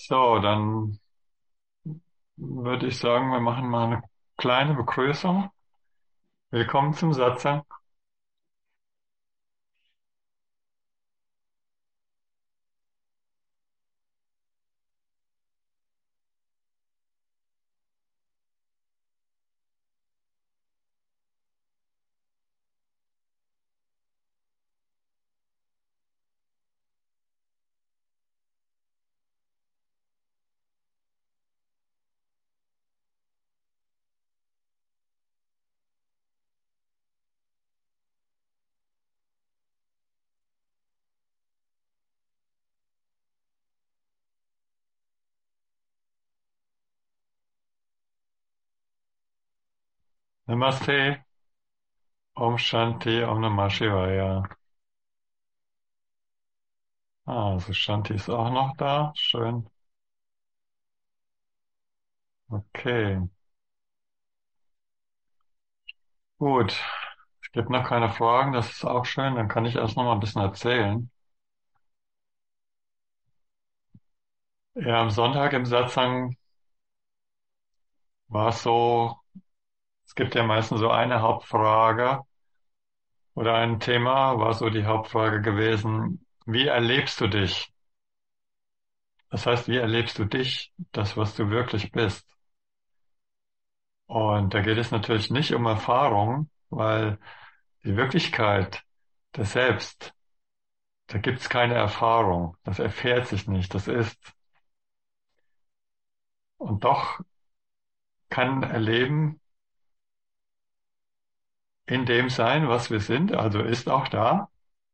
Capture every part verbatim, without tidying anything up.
So, dann würde ich sagen, wir machen mal eine kleine Begrüßung. Willkommen zum Satsang. Namaste, Om Shanti, Om Namah Shivaya. Ah, also Shanti ist auch noch da. Schön. Okay, gut. Es gibt noch keine Fragen, das ist auch schön. Dann kann ich erst noch mal ein bisschen erzählen. Ja, am Sonntag im Satsang war es so, es gibt ja meistens so eine Hauptfrage oder ein Thema, war so die Hauptfrage gewesen, wie erlebst du dich? Das heißt, wie erlebst du dich, das, was du wirklich bist? Und da geht es natürlich nicht um Erfahrung, weil die Wirklichkeit, das Selbst, da gibt es keine Erfahrung. Das erfährt sich nicht, das ist. Und doch kann Erleben in dem sein, was wir sind, also ist auch da.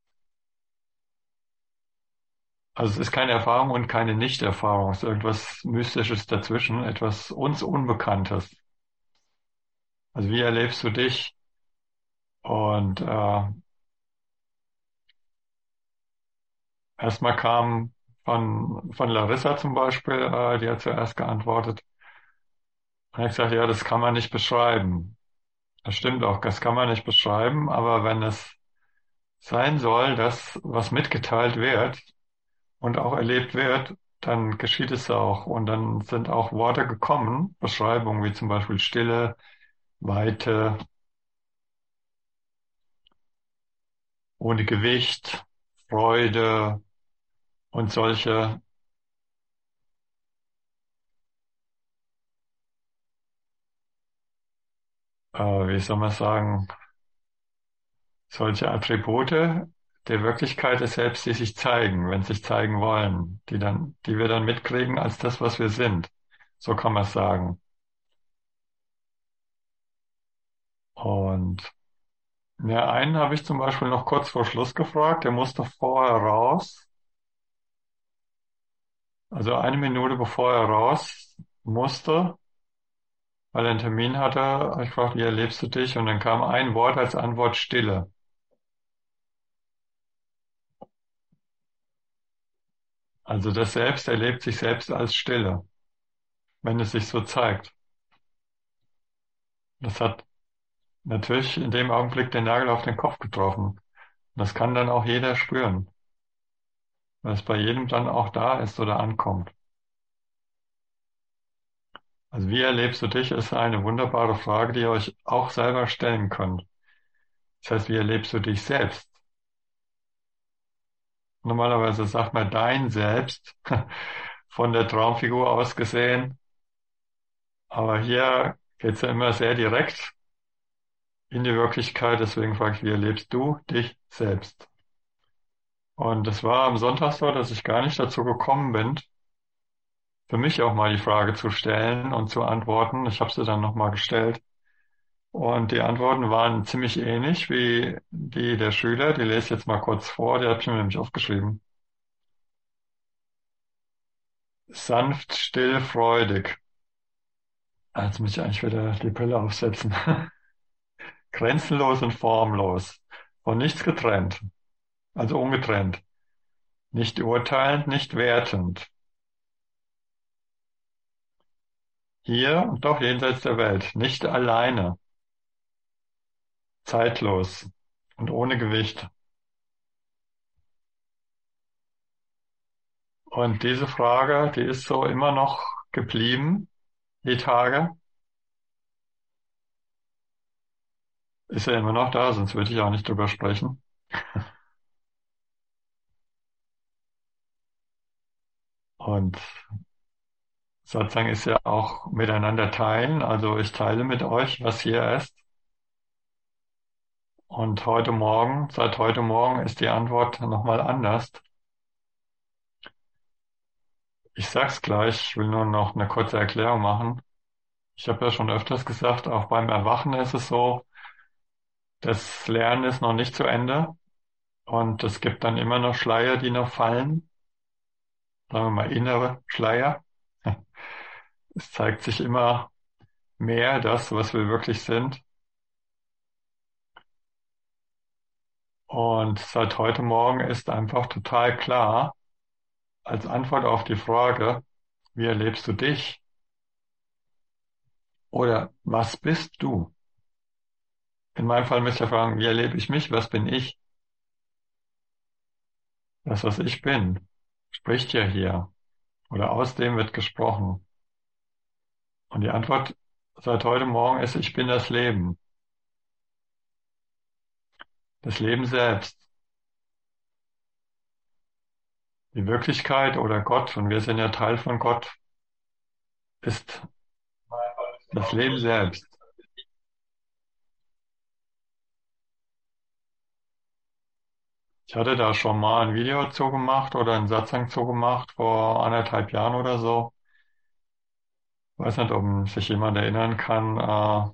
Also es ist keine Erfahrung und keine Nichterfahrung, es ist irgendwas Mystisches dazwischen, etwas uns Unbekanntes. Also wie erlebst du dich? Und äh, erstmal kam von, von Larissa zum Beispiel, äh, die hat zuerst geantwortet. Und ich gesagt, ja, das kann man nicht beschreiben. Das stimmt auch, das kann man nicht beschreiben, aber wenn es sein soll, dass was mitgeteilt wird und auch erlebt wird, dann geschieht es auch. Und dann sind auch Worte gekommen, Beschreibungen wie zum Beispiel Stille, Weite, ohne Gewicht, Freude und solche, äh, wie soll man sagen, solche Attribute der Wirklichkeit des Selbst, die sich zeigen, wenn sie sich zeigen wollen, die dann, die wir dann mitkriegen als das, was wir sind. So kann man es sagen. Und ja, einen habe ich zum Beispiel noch kurz vor Schluss gefragt, der musste vorher raus, also eine Minute bevor er raus musste, weil er einen Termin hatte, habe ich gefragt, wie erlebst du dich? Und dann kam ein Wort als Antwort Stille. Also das Selbst erlebt sich selbst als Stille, wenn es sich so zeigt. Das hat natürlich in dem Augenblick den Nagel auf den Kopf getroffen. Das kann dann auch jeder spüren, weil es bei jedem dann auch da ist oder ankommt. Also wie erlebst du dich, ist eine wunderbare Frage, die ihr euch auch selber stellen könnt. Das heißt, wie erlebst du dich selbst? Normalerweise sagt man dein Selbst, von der Traumfigur aus gesehen, aber hier geht es ja immer sehr direkt in die Wirklichkeit, deswegen frage ich, wie erlebst du dich selbst? Und es war am Sonntag so, dass ich gar nicht dazu gekommen bin, für mich auch mal die Frage zu stellen und zu antworten. Ich habe sie dann nochmal gestellt. Und die Antworten waren ziemlich ähnlich wie die der Schüler. Die lese ich jetzt mal kurz vor, die habe ich mir nämlich aufgeschrieben. Sanft, still, freudig. Ah, jetzt muss ich eigentlich wieder die Brille aufsetzen. Grenzenlos und formlos. Von nichts getrennt. Also ungetrennt. Nicht urteilend, nicht wertend. Hier und doch jenseits der Welt. Nicht alleine. Zeitlos und ohne Gewicht. Und diese Frage, die ist so immer noch geblieben, die Tage, ist ja immer noch da, sonst würde ich auch nicht drüber sprechen. Und sozusagen ist ja auch miteinander teilen. Also ich teile mit euch, was hier ist. Und heute Morgen, seit heute Morgen ist die Antwort nochmal anders. Ich sag's gleich, ich will nur noch eine kurze Erklärung machen. Ich habe ja schon öfters gesagt, auch beim Erwachen ist es so, das Lernen ist noch nicht zu Ende und es gibt dann immer noch Schleier, die noch fallen, sagen wir mal innere Schleier. Es zeigt sich immer mehr das, was wir wirklich sind. Und seit heute Morgen ist einfach total klar, als Antwort auf die Frage, wie erlebst du dich? Oder was bist du? In meinem Fall müsst ihr fragen, wie erlebe ich mich? Was bin ich? Das, was ich bin, spricht ja hier. Oder aus dem wird gesprochen. Und die Antwort seit heute Morgen ist, ich bin das Leben. Das Leben selbst. Die Wirklichkeit oder Gott, und wir sind ja Teil von Gott, ist das Leben selbst. Ich hatte da schon mal ein Video zugemacht oder einen Satzang zugemacht vor anderthalb Jahren oder so. Weiß nicht, ob sich jemand erinnern kann. Äh,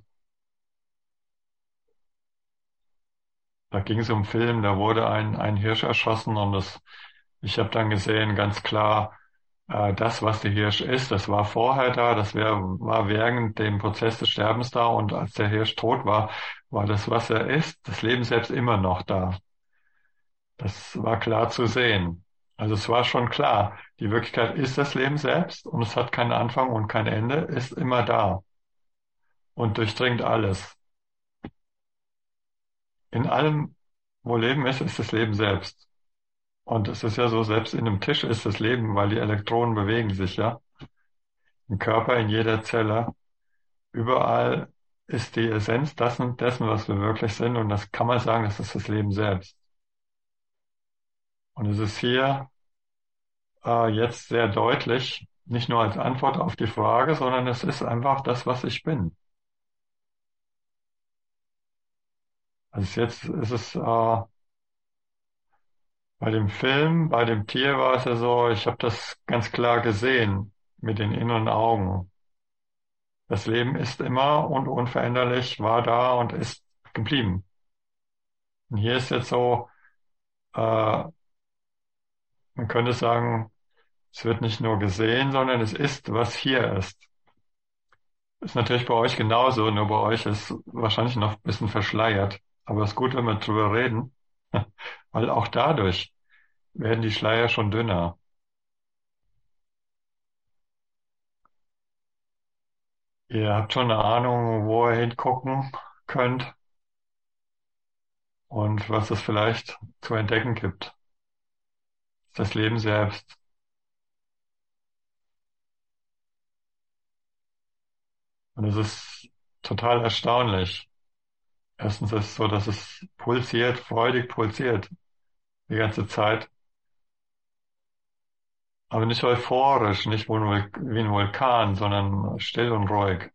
da ging es um einen Film, da wurde ein, ein Hirsch erschossen und das, ich habe dann gesehen, ganz klar, äh, das, was der Hirsch ist, das war vorher da, das wär, war während dem Prozess des Sterbens da und als der Hirsch tot war, war das, was er ist, das Leben selbst immer noch da. Das war klar zu sehen. Also es war schon klar, die Wirklichkeit ist das Leben selbst und es hat keinen Anfang und kein Ende, ist immer da und durchdringt alles. In allem, wo Leben ist, ist das Leben selbst. Und es ist ja so, selbst in einem Tisch ist das Leben, weil die Elektronen bewegen sich ja. Im Körper, in jeder Zelle, überall ist die Essenz dessen, dessen, was wir wirklich sind. Und das kann man sagen, das ist das Leben selbst. Und es ist hier äh, jetzt sehr deutlich, nicht nur als Antwort auf die Frage, sondern es ist einfach das, was ich bin. Also jetzt ist es äh, bei dem Film, bei dem Tier war es ja so, ich habe das ganz klar gesehen mit den inneren Augen. Das Leben ist immer und unveränderlich, war da und ist geblieben. Und hier ist jetzt so, äh, man könnte sagen, es wird nicht nur gesehen, sondern es ist, was hier ist. Ist natürlich bei euch genauso, nur bei euch ist wahrscheinlich noch ein bisschen verschleiert. Aber es ist gut, wenn wir drüber reden, weil auch dadurch werden die Schleier schon dünner. Ihr habt schon eine Ahnung, wo ihr hingucken könnt und was es vielleicht zu entdecken gibt. Das Leben selbst. Und es ist total erstaunlich. Erstens ist es so, dass es pulsiert, freudig pulsiert die ganze Zeit. Aber nicht euphorisch, nicht wie ein Vul- wie ein Vulkan, sondern still und ruhig.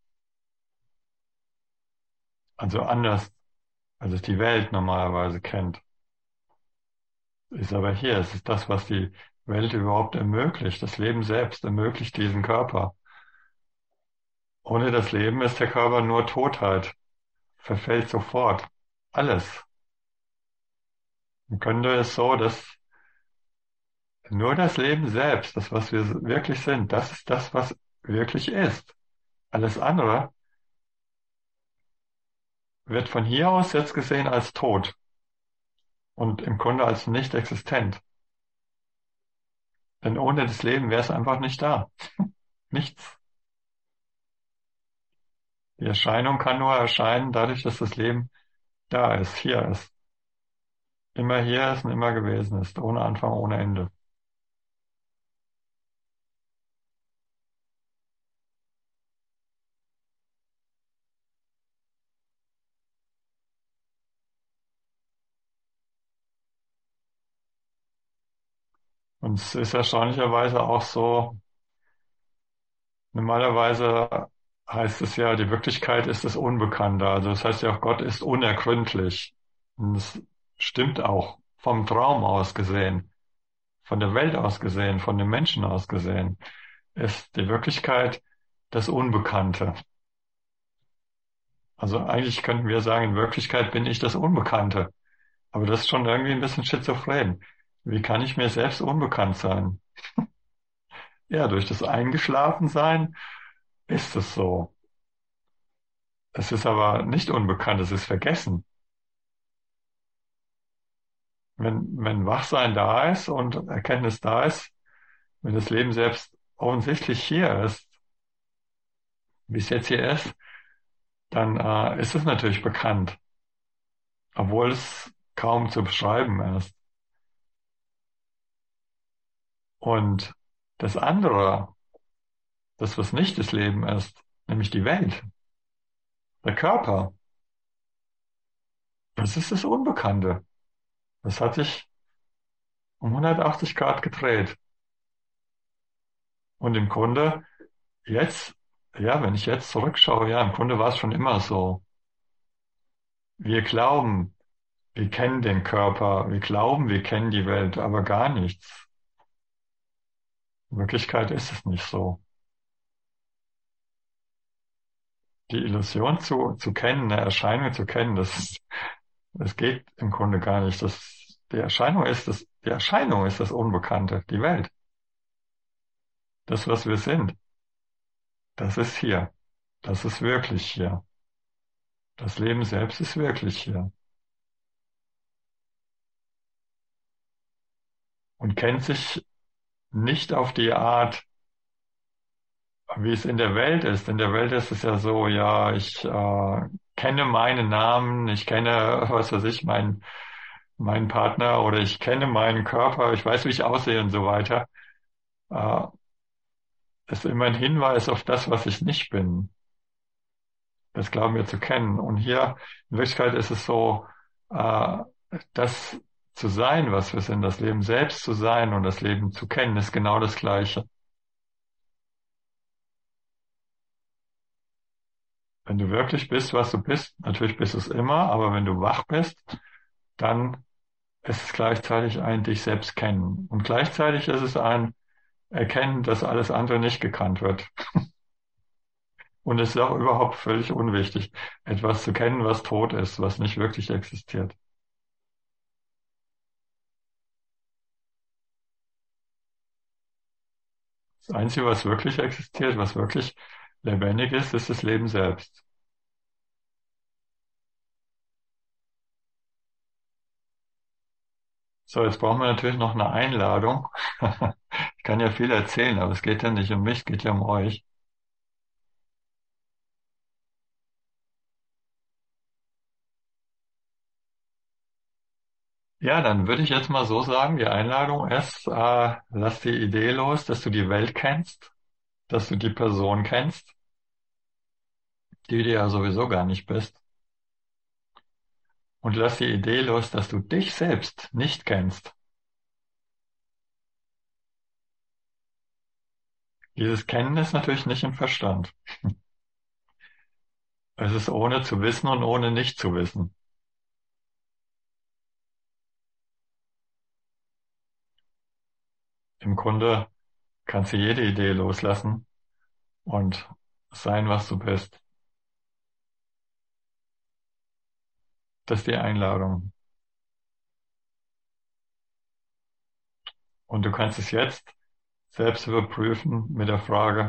Also anders, als es die Welt normalerweise kennt. Ist aber hier, es ist das, was die Welt überhaupt ermöglicht. Das Leben selbst ermöglicht diesen Körper. Ohne das Leben ist der Körper nur Totheit, verfällt sofort. Alles. Man könnte es so, dass nur das Leben selbst, das, was wir wirklich sind, das ist das, was wirklich ist. Alles andere wird von hier aus jetzt gesehen als tot und im Grunde als nicht existent. Denn ohne das Leben wäre es einfach nicht da. Nichts. Die Erscheinung kann nur erscheinen dadurch, dass das Leben da ist, hier ist. Immer hier ist und immer gewesen ist, ohne Anfang, ohne Ende. Und es ist erstaunlicherweise auch so, normalerweise heißt es ja, die Wirklichkeit ist das Unbekannte. Also das heißt ja auch, Gott ist unergründlich. Und das stimmt auch vom Traum aus gesehen, von der Welt aus gesehen, von den Menschen aus gesehen, ist die Wirklichkeit das Unbekannte. Also eigentlich könnten wir sagen, in Wirklichkeit bin ich das Unbekannte. Aber das ist schon irgendwie ein bisschen schizophren. Wie kann ich mir selbst unbekannt sein? Ja, durch das Eingeschlafensein ist es so. Es ist aber nicht unbekannt, es ist vergessen. Wenn, wenn Wachsein da ist und Erkenntnis da ist, wenn das Leben selbst offensichtlich hier ist, wie es jetzt hier ist, dann äh, ist es natürlich bekannt, obwohl es kaum zu beschreiben ist. Und das andere, das, was nicht das Leben ist, nämlich die Welt, der Körper, das ist das Unbekannte. Das hat sich um hundertachtzig Grad gedreht. Und im Grunde jetzt, ja, wenn ich jetzt zurückschaue, ja, im Grunde war es schon immer so. Wir glauben, wir kennen den Körper, wir glauben, wir kennen die Welt, aber gar nichts. In Wirklichkeit ist es nicht so. Die Illusion zu, zu kennen, eine Erscheinung zu kennen, das, das geht im Grunde gar nicht. Das, die Erscheinung ist das, die Erscheinung ist das Unbekannte, die Welt. Das, was wir sind, das ist hier. Das ist wirklich hier. Das Leben selbst ist wirklich hier. Und kennt sich nicht auf die Art, wie es in der Welt ist. In der Welt ist es ja so, ja, ich äh, kenne meinen Namen, ich kenne, was weiß ich, meinen meinen Partner oder ich kenne meinen Körper, ich weiß, wie ich aussehe und so weiter. Äh, ist immer ein Hinweis auf das, was ich nicht bin. Das glauben wir zu kennen. Und hier in Wirklichkeit ist es so, äh, das zu sein, was wir sind, das Leben selbst zu sein und das Leben zu kennen, ist genau das Gleiche. Wenn du wirklich bist, was du bist, natürlich bist du es immer, aber wenn du wach bist, dann ist es gleichzeitig ein dich selbst kennen. Und gleichzeitig ist es ein Erkennen, dass alles andere nicht gekannt wird. Und es ist auch überhaupt völlig unwichtig, etwas zu kennen, was tot ist, was nicht wirklich existiert. Das Einzige, was wirklich existiert, was wirklich lebendig ist, ist das Leben selbst. So, jetzt brauchen wir natürlich noch eine Einladung. Ich kann ja viel erzählen, aber es geht ja nicht um mich, es geht ja um euch. Ja, dann würde ich jetzt mal so sagen, die Einladung ist, äh, lass die Idee los, dass du die Welt kennst, dass du die Person kennst, die du ja sowieso gar nicht bist. Und lass die Idee los, dass du dich selbst nicht kennst. Dieses Kennen ist natürlich nicht im Verstand. Es ist ohne zu wissen und ohne nicht zu wissen. Im Grunde kannst du jede Idee loslassen und sein, was du bist. Das ist die Einladung. Und du kannst es jetzt selbst überprüfen mit der Frage,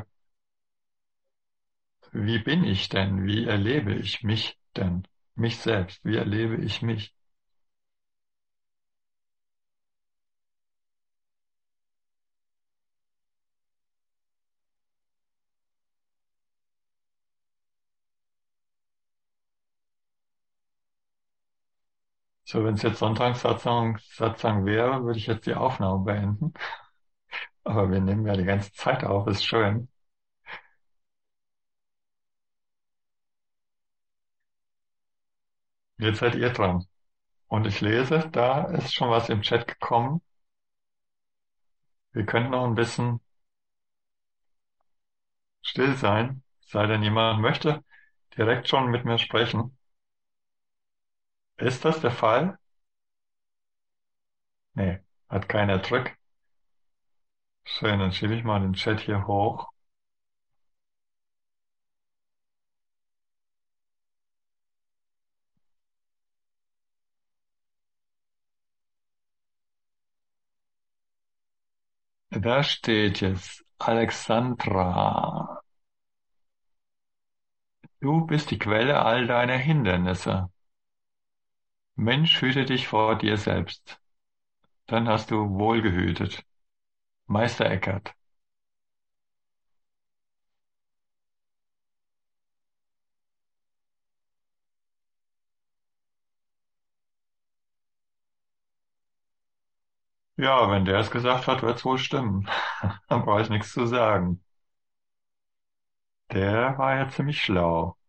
wie bin ich denn? Wie erlebe ich mich denn? Mich selbst. Wie erlebe ich mich? So, wenn es jetzt Sonntagssatzung Satzung wäre, würde ich jetzt die Aufnahme beenden. Aber wir nehmen ja die ganze Zeit auf, ist schön. Jetzt seid ihr dran. Und ich lese, da ist schon was im Chat gekommen. Wir könnten noch ein bisschen still sein, sei denn jemand möchte direkt schon mit mir sprechen. Ist das der Fall? Nee, hat keiner Trick. Schön, dann schiebe ich mal den Chat hier hoch. Da steht jetzt Alexandra. Du bist die Quelle all deiner Hindernisse. Mensch, hüte dich vor dir selbst. Dann hast du wohl gehütet. Meister Eckhart. Ja, wenn der es gesagt hat, wird's wohl stimmen. Dann brauche ich nichts zu sagen. Der war ja ziemlich schlau.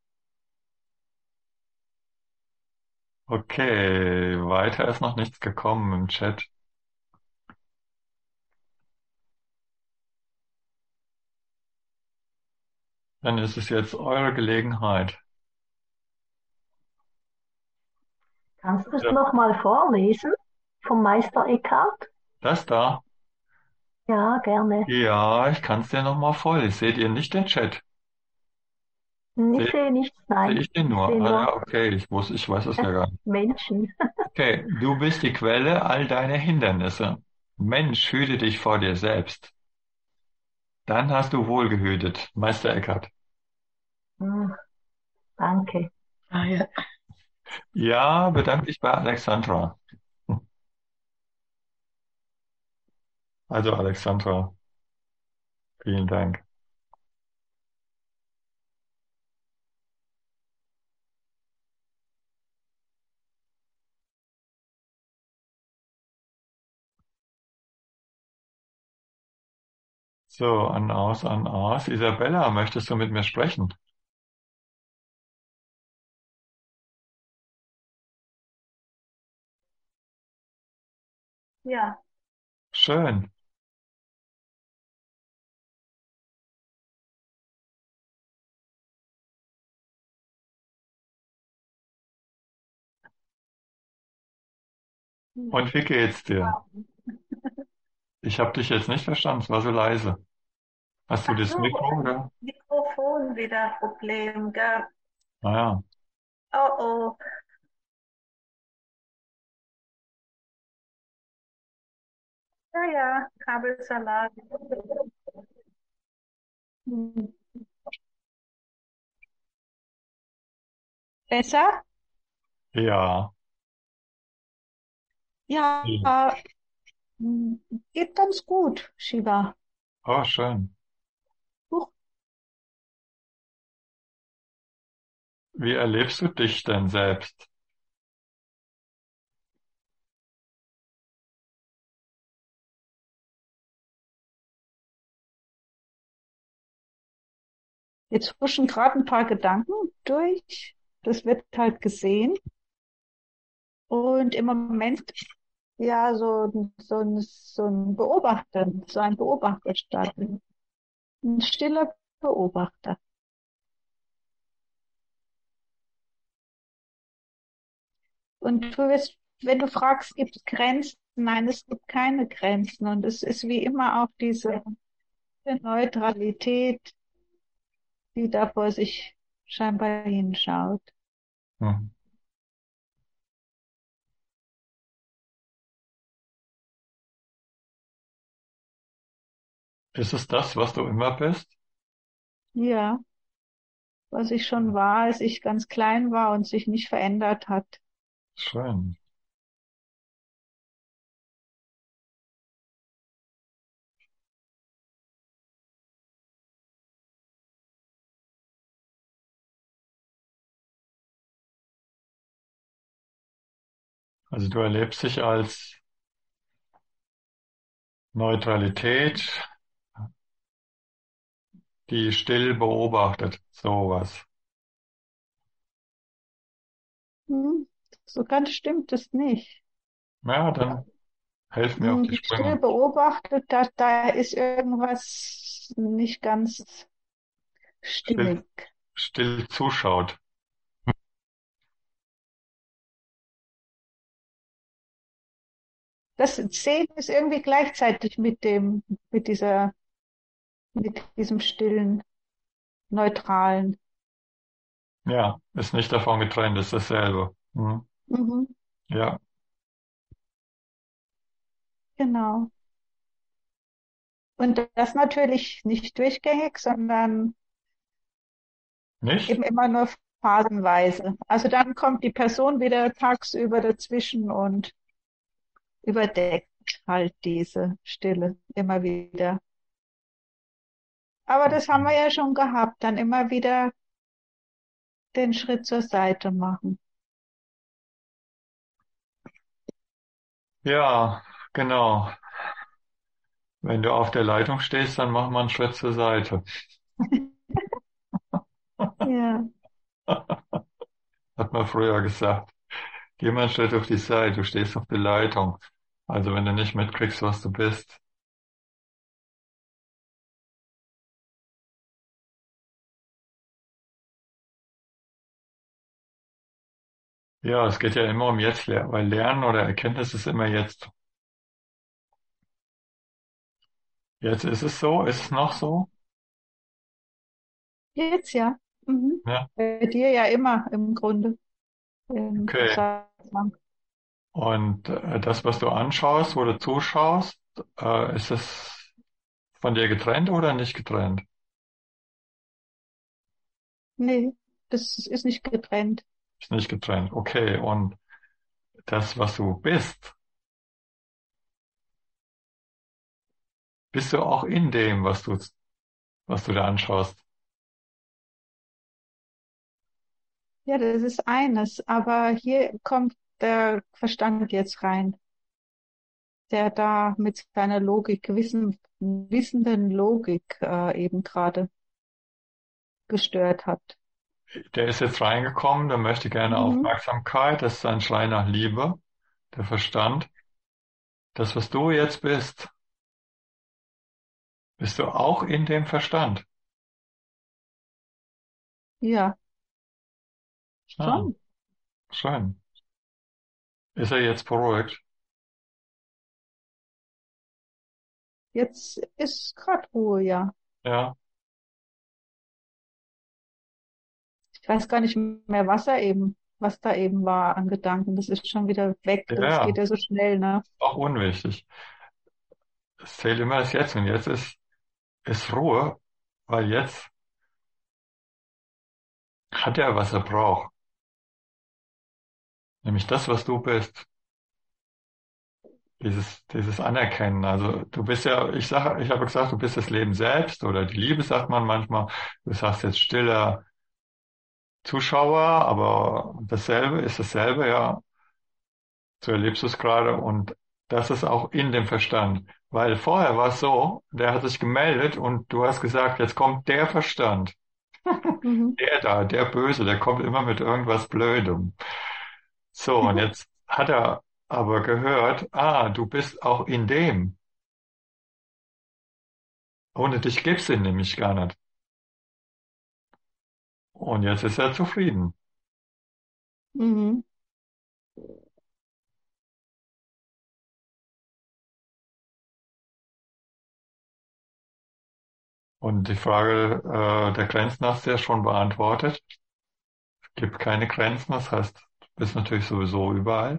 Okay, weiter ist noch nichts gekommen im Chat. Dann ist es jetzt eure Gelegenheit. Kannst du es Ja, nochmal vorlesen vom Meister Eckhart? das da? Ja, gerne. Ja, ich kann es dir nochmal voll. Seht ihr nicht den Chat? Ich Sehe sehe nichts, seh nein. ich den Ich nur? sehe Ah nur ja, okay, ich muss, ich weiß es ja gar nicht. Menschen. Okay, du bist die Quelle all deiner Hindernisse. Mensch, hüte dich vor dir selbst. Dann hast du wohl gehütet, Meister Eckhart. Hm, danke. Ah, ja. Ja, bedanke dich bei Alexandra. Also Alexandra, vielen Dank. So, an aus, an aus. Isabella, möchtest du mit mir sprechen? Ja. Schön. Und wie geht's dir? Ich habe dich jetzt nicht verstanden, es war so leise. Hast du Ach das so, Mikro ähm, oder? Mikrofon wieder Problem, gell? Naja, Oh oh. Ja, ja, Kabelsalat. Hm. Besser? ja. Ja, hm, geht ganz gut, Shiva. Oh, schön. Huch. Wie erlebst du dich denn selbst? Jetzt huschen gerade ein paar Gedanken durch. Das wird halt gesehen. Und im Moment, ja, so, so, ein, so ein Beobachter, so ein Beobachterstatus. Ein stiller Beobachter. Und du wirst, wenn du fragst, gibt es Grenzen? Nein, es gibt keine Grenzen. Und es ist wie immer auch diese Neutralität, die da vor sich scheinbar hinschaut. Hm. Ist es das, was du immer bist? Ja, was ich schon war, als ich ganz klein war und sich nicht verändert hat. Schön. Also du erlebst dich als Neutralität, die still beobachtet. Sowas. Hm, so ganz stimmt es nicht. Ja, dann Helf mir auf Hm, die still Sprünge. beobachtet, da, da ist irgendwas nicht ganz Still, stimmig. still zuschaut. Das Sehen ist irgendwie gleichzeitig mit dem, mit dieser, mit diesem stillen, neutralen. Ja, ist nicht davon getrennt, ist dasselbe. Hm. Mhm, Ja, genau. Und das natürlich nicht durchgängig, sondern nicht? eben immer nur phasenweise. Also dann kommt die Person wieder tagsüber dazwischen und überdeckt halt diese Stille immer wieder. Aber das haben wir ja schon gehabt, dann immer wieder den Schritt zur Seite machen. Ja, genau. Wenn du auf der Leitung stehst, dann mach mal einen Schritt zur Seite. Ja, Hat man früher gesagt. Geh mal einen Schritt auf die Seite, du stehst auf der Leitung. Also wenn du nicht mitkriegst, was du bist. Ja, es geht ja immer um jetzt, weil Lernen oder Erkenntnis ist immer jetzt. Jetzt ist es so, ist es noch so? jetzt ja. Mhm. Ja, Bei dir ja immer im Grunde. Ähm, okay. sagt man. Und äh, das, was du anschaust, wo du zuschaust, äh, ist es von dir getrennt oder nicht getrennt? Nee, das ist nicht getrennt. Ist nicht getrennt. Okay. Und das, was du bist, bist du auch in dem, was du, was du da anschaust? Ja, das ist eines, aber hier kommt der Verstand jetzt rein, der da mit seiner Logik, wissen, wissenden Logik äh, eben gerade gestört hat. Der ist jetzt reingekommen, der möchte gerne Mhm. Aufmerksamkeit, das ist ein Schrei nach Liebe, der Verstand. Das, was du jetzt bist, bist du auch in dem Verstand. Ja, Ah, schon. schön. Ist er jetzt beruhigt? Jetzt ist gerade Ruhe, ja. Ja, Ich weiß gar nicht mehr, was er eben, was da eben war an Gedanken. Das ist schon wieder weg. ja, Das geht ja, ja so schnell, ne? auch unwichtig. Es zählt immer das Jetzt und jetzt ist, ist Ruhe, weil jetzt hat er, was er braucht. Nämlich das, was du bist. Dieses, dieses Anerkennen. Also du bist ja, ich sage, ich habe gesagt, du bist das Leben selbst oder die Liebe, sagt man manchmal. Du sagst jetzt stiller Zuschauer, aber dasselbe ist dasselbe, ja. So erlebst du es gerade und das ist auch in dem Verstand. Weil vorher war es so, der hat sich gemeldet und du hast gesagt, jetzt kommt der Verstand. Mhm. Der da, der Böse, der kommt immer mit irgendwas Blödem. So, und jetzt hat er aber gehört, ah, du bist auch in dem. Ohne dich gibt's ihn nämlich gar nicht. Und jetzt ist er zufrieden. Mhm. Und die Frage äh, der Grenzen hast du ja schon beantwortet. Es gibt keine Grenzen, das heißt, du bist natürlich sowieso überall.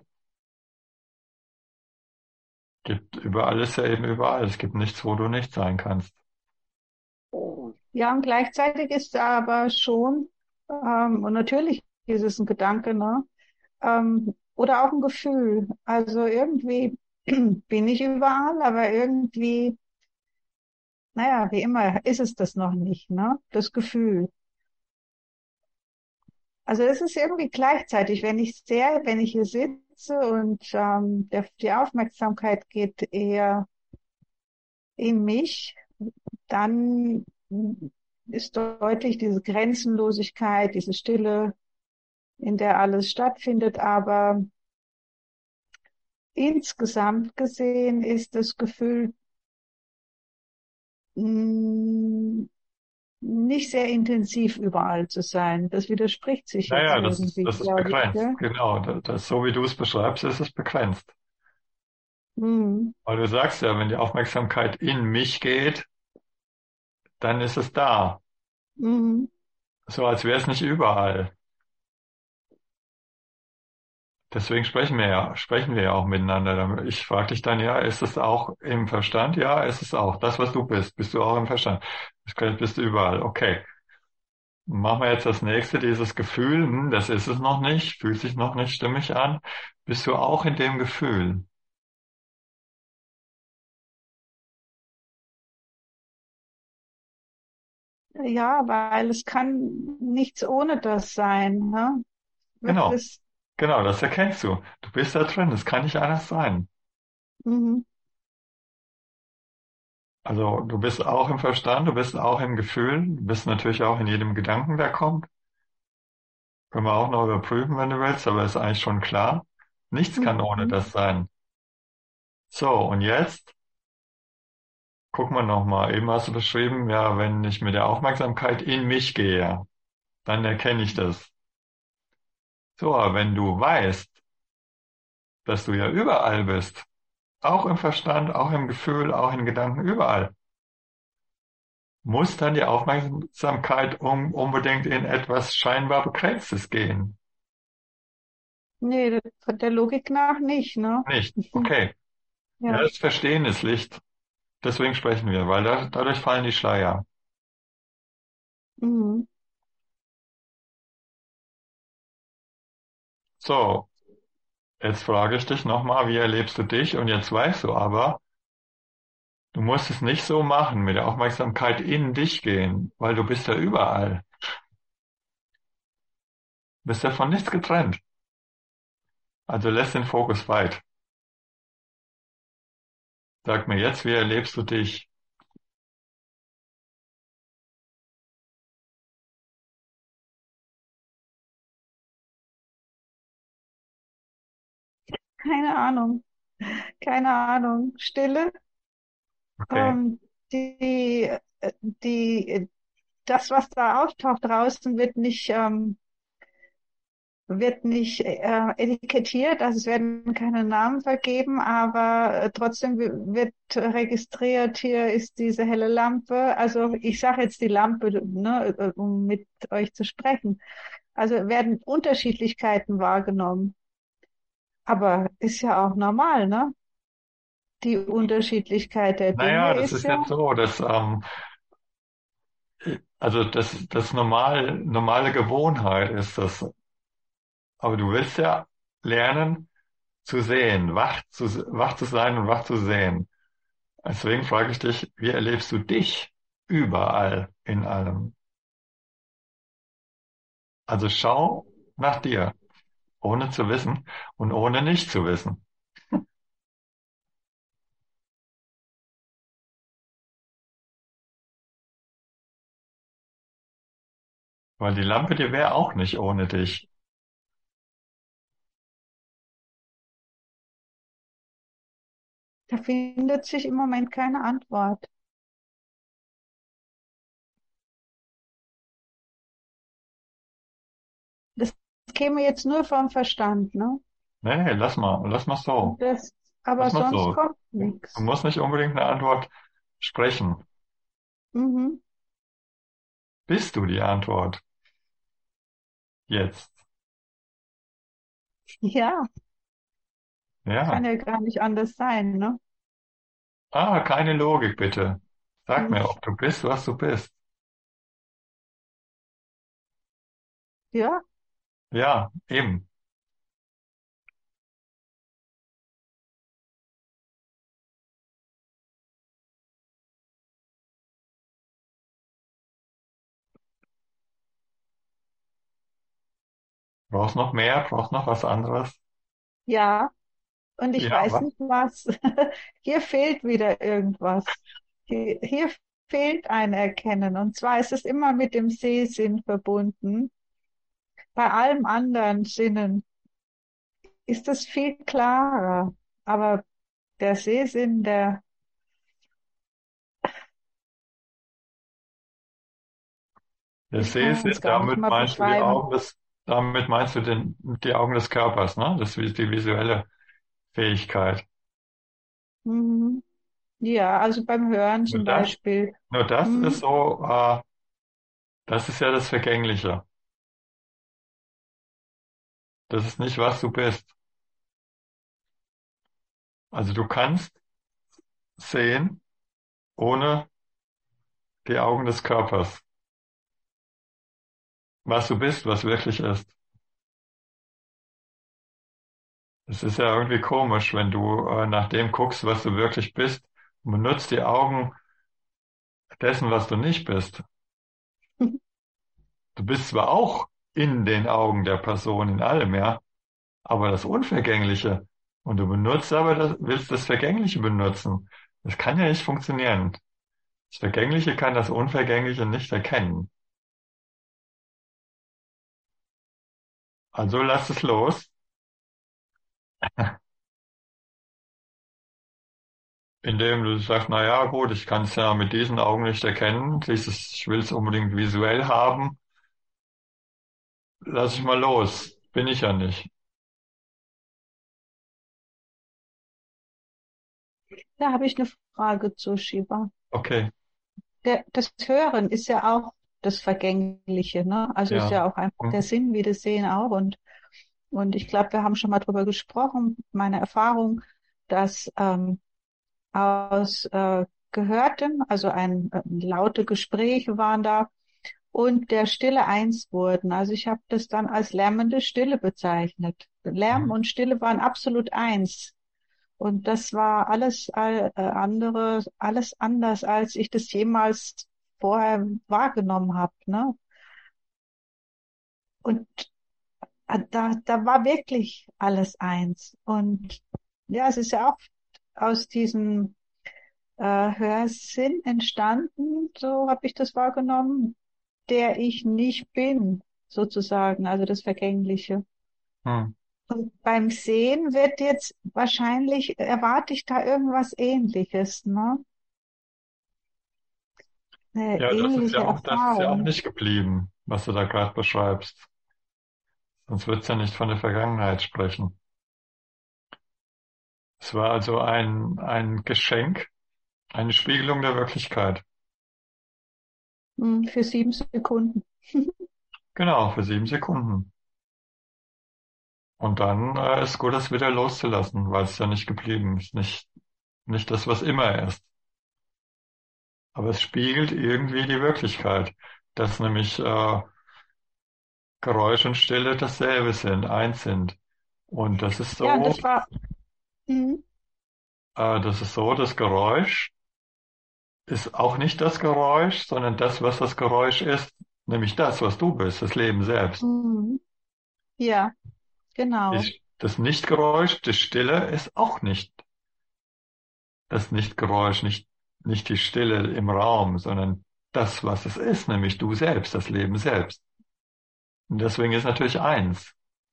Gibt überall ist ja eben überall. Es gibt nichts, wo du nicht sein kannst. Ja, und gleichzeitig ist aber schon, ähm, und natürlich ist es ein Gedanke, ne? Ähm, oder auch ein Gefühl. Also irgendwie bin ich überall, aber irgendwie, naja, wie immer, ist es das noch nicht, ne? Das Gefühl. Also es ist irgendwie gleichzeitig, wenn ich sehr, wenn ich hier sitze und ähm, der, die Aufmerksamkeit geht eher in mich, dann ist deutlich diese Grenzenlosigkeit, diese Stille, in der alles stattfindet, aber insgesamt gesehen ist das Gefühl mh, nicht sehr intensiv überall zu sein. Das widerspricht sich jetzt Naja, das ist, irgendwie, das ist glaube ich, begrenzt. gell? Genau. Das, das, so wie du es beschreibst, ist es begrenzt. Mhm. Weil du sagst ja, wenn die Aufmerksamkeit in mich geht, dann ist es da. Mhm. So als wäre es nicht überall. Deswegen sprechen wir ja, sprechen wir ja auch miteinander. Ich frage dich dann, ja, ist es auch im Verstand? Ja, ist es auch. Das, was du bist, bist du auch im Verstand. Das bist du überall. Okay. Machen wir jetzt das nächste, dieses Gefühl, hm, das ist es noch nicht, fühlt sich noch nicht stimmig an. Bist du auch in dem Gefühl? Ja, weil es kann nichts ohne das sein, ne? Wird Genau, es, genau, das erkennst du. Du bist da drin, es kann nicht anders sein. mhm. Also du bist auch im Verstand, du bist auch im Gefühl, du bist natürlich auch in jedem Gedanken, der kommt. Können wir auch noch überprüfen, wenn du willst, aber ist eigentlich schon klar. Nichts kann ohne Mhm. das sein. So, und jetzt gucken wir nochmal. Eben hast du beschrieben, ja, wenn ich mit der Aufmerksamkeit in mich gehe, dann erkenne ich das. So, aber wenn du weißt, dass du ja überall bist, auch im Verstand, auch im Gefühl, auch in Gedanken, überall, muss dann die Aufmerksamkeit um, unbedingt in etwas scheinbar Begrenztes gehen? Nee, der, der Logik nach nicht, ne? Nicht. Mhm. Okay. Ja, Ja. das Verstehen ist Licht. Deswegen sprechen wir, weil da, dadurch fallen die Schleier. Mhm. So, jetzt frage ich dich nochmal, wie erlebst du dich? Und jetzt weißt du aber, du musst es nicht so machen, mit der Aufmerksamkeit in dich gehen, weil du bist ja überall. Du bist ja von nichts getrennt. Also lässt den Fokus weit. Sag mir jetzt, wie erlebst du dich? Keine Ahnung, keine Ahnung. Stille, Okay. ähm, die, äh, die, das, was da auftaucht draußen, wird nicht, ähm, wird nicht äh, etikettiert, also es werden keine Namen vergeben, aber äh, trotzdem wi- wird registriert, hier ist diese helle Lampe. Also ich sage jetzt die Lampe, ne, äh, um mit euch zu sprechen. Also werden Unterschiedlichkeiten wahrgenommen. Aber ist ja auch normal, ne? Die Unterschiedlichkeit der Naja, Dinge das ist ist ja, jetzt so, dass, ähm, also das, das normal, normale Gewohnheit ist das. Aber du willst ja lernen zu sehen, wach zu, wach zu sein und wach zu sehen. Deswegen frage ich dich, wie erlebst du dich überall in allem? Also schau nach dir, ohne zu wissen und ohne nicht zu wissen. Weil die Lampe, die wäre auch nicht ohne dich. da findet sich im Moment keine Antwort. Das käme jetzt nur vom Verstand, ne? Nee, nee, lass mal, lass mal so. Und das, aber Lass mal sonst so. kommt Du nichts. musst nicht unbedingt eine Antwort sprechen. Mhm. Bist du die Antwort? Jetzt. Ja, kann Ja. ja gar nicht anders sein, ne? Ah, keine Logik bitte. Sag Mhm. mir, ob du bist, was du bist. Ja, Ja, eben. Brauchst noch mehr? Brauchst noch was anderes? ja. Und ich Ja, weiß was? nicht was. Hier fehlt wieder irgendwas. Hier, hier fehlt ein Erkennen. Und zwar ist es immer mit dem Sehsinn verbunden. Bei allem anderen Sinnen ist es viel klarer. aber der Sehsinn, der, Der ich kann Sehsinn, es gar nicht damit mal meinst du die beschreiben. Augen des, damit meinst du den, die Augen des Körpers, ne? Das ist die visuelle Fähigkeit. Mhm. Ja, also beim Hören Nur zum das, Beispiel. nur das ist Mhm. so, äh, das ist ja das Vergängliche. Das ist nicht, was du bist. Also du kannst sehen ohne die Augen des Körpers, was du bist, was wirklich ist. Es ist ja irgendwie komisch, wenn du äh, nach dem guckst, was du wirklich bist und benutzt die Augen dessen, was du nicht bist. Du bist zwar auch in den Augen der Person, in allem, ja, aber das Unvergängliche. Und du benutzt aber das, willst das Vergängliche benutzen. Das kann ja nicht funktionieren. Das Vergängliche kann das Unvergängliche nicht erkennen. Also lass es los, indem du sagst, na ja, gut, ich kann es ja mit diesen Augen nicht erkennen. Dieses, ich will es unbedingt visuell haben. Lass ich mal los. Bin ich ja nicht. Da habe ich eine Frage zu Shiva. Okay, Der, das Hören ist ja auch das Vergängliche, ne? Also ist ja. ja auch einfach der Hm, Sinn wie das Sehen auch. Und, und ich glaube, wir haben schon mal drüber gesprochen, meine Erfahrung, dass ähm, aus äh, Gehörtem, also ein, äh, laute Gespräche waren da und der Stille eins wurden. Also ich habe das dann als lärmende Stille bezeichnet. Lärm hm. und Stille waren absolut eins. Und das war alles all, äh, andere, alles anders, als ich das jemals vorher wahrgenommen habe, ne? Und äh, da, da war wirklich alles eins. Und ja, es ist ja auch aus diesem äh, Hörsinn entstanden, so habe ich das wahrgenommen, der ich nicht bin, sozusagen, also das Vergängliche. Hm. Und beim Sehen wird jetzt wahrscheinlich, erwarte ich da irgendwas Ähnliches, ne? Eine Ja, das ist ähnliche ja auch, das ist ja auch Erfahrung. nicht geblieben, was du da gerade beschreibst. Sonst wird's ja nicht von der Vergangenheit sprechen. Es war also ein, ein Geschenk, eine Spiegelung der Wirklichkeit. Hm, für sieben Sekunden. Genau, für sieben Sekunden. Und dann äh, ist gut, das wieder loszulassen, weil es ja nicht geblieben ist. Nicht, nicht das, was immer ist. Aber es spiegelt irgendwie die Wirklichkeit, dass nämlich äh, Geräusch und Stille dasselbe sind, eins sind. Und das ist Ja, und so, das war, hm, äh, das ist so, das Geräusch ist auch nicht das Geräusch, sondern das, was das Geräusch ist, nämlich das, was du bist, das Leben selbst. hm, ja, genau. Die, das Nichtgeräusch, die Stille ist auch nicht das Nichtgeräusch, nicht, nicht die Stille im Raum, sondern das, was es ist, nämlich du selbst, das Leben selbst. Und deswegen ist natürlich eins.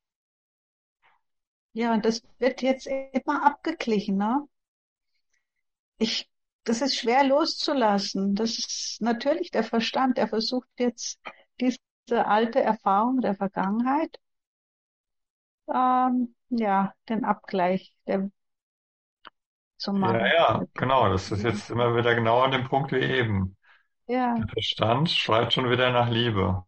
Ja, und das wird jetzt immer abgeglichen, ne? Ich, das ist schwer loszulassen. Das ist natürlich der Verstand, der versucht jetzt diese alte Erfahrung der Vergangenheit, ähm, ja, den Abgleich der, zu Ja, machen. ja, genau. Das ist jetzt immer wieder genau an dem Punkt wie eben. Ja. Der Verstand schreit schon wieder nach Liebe.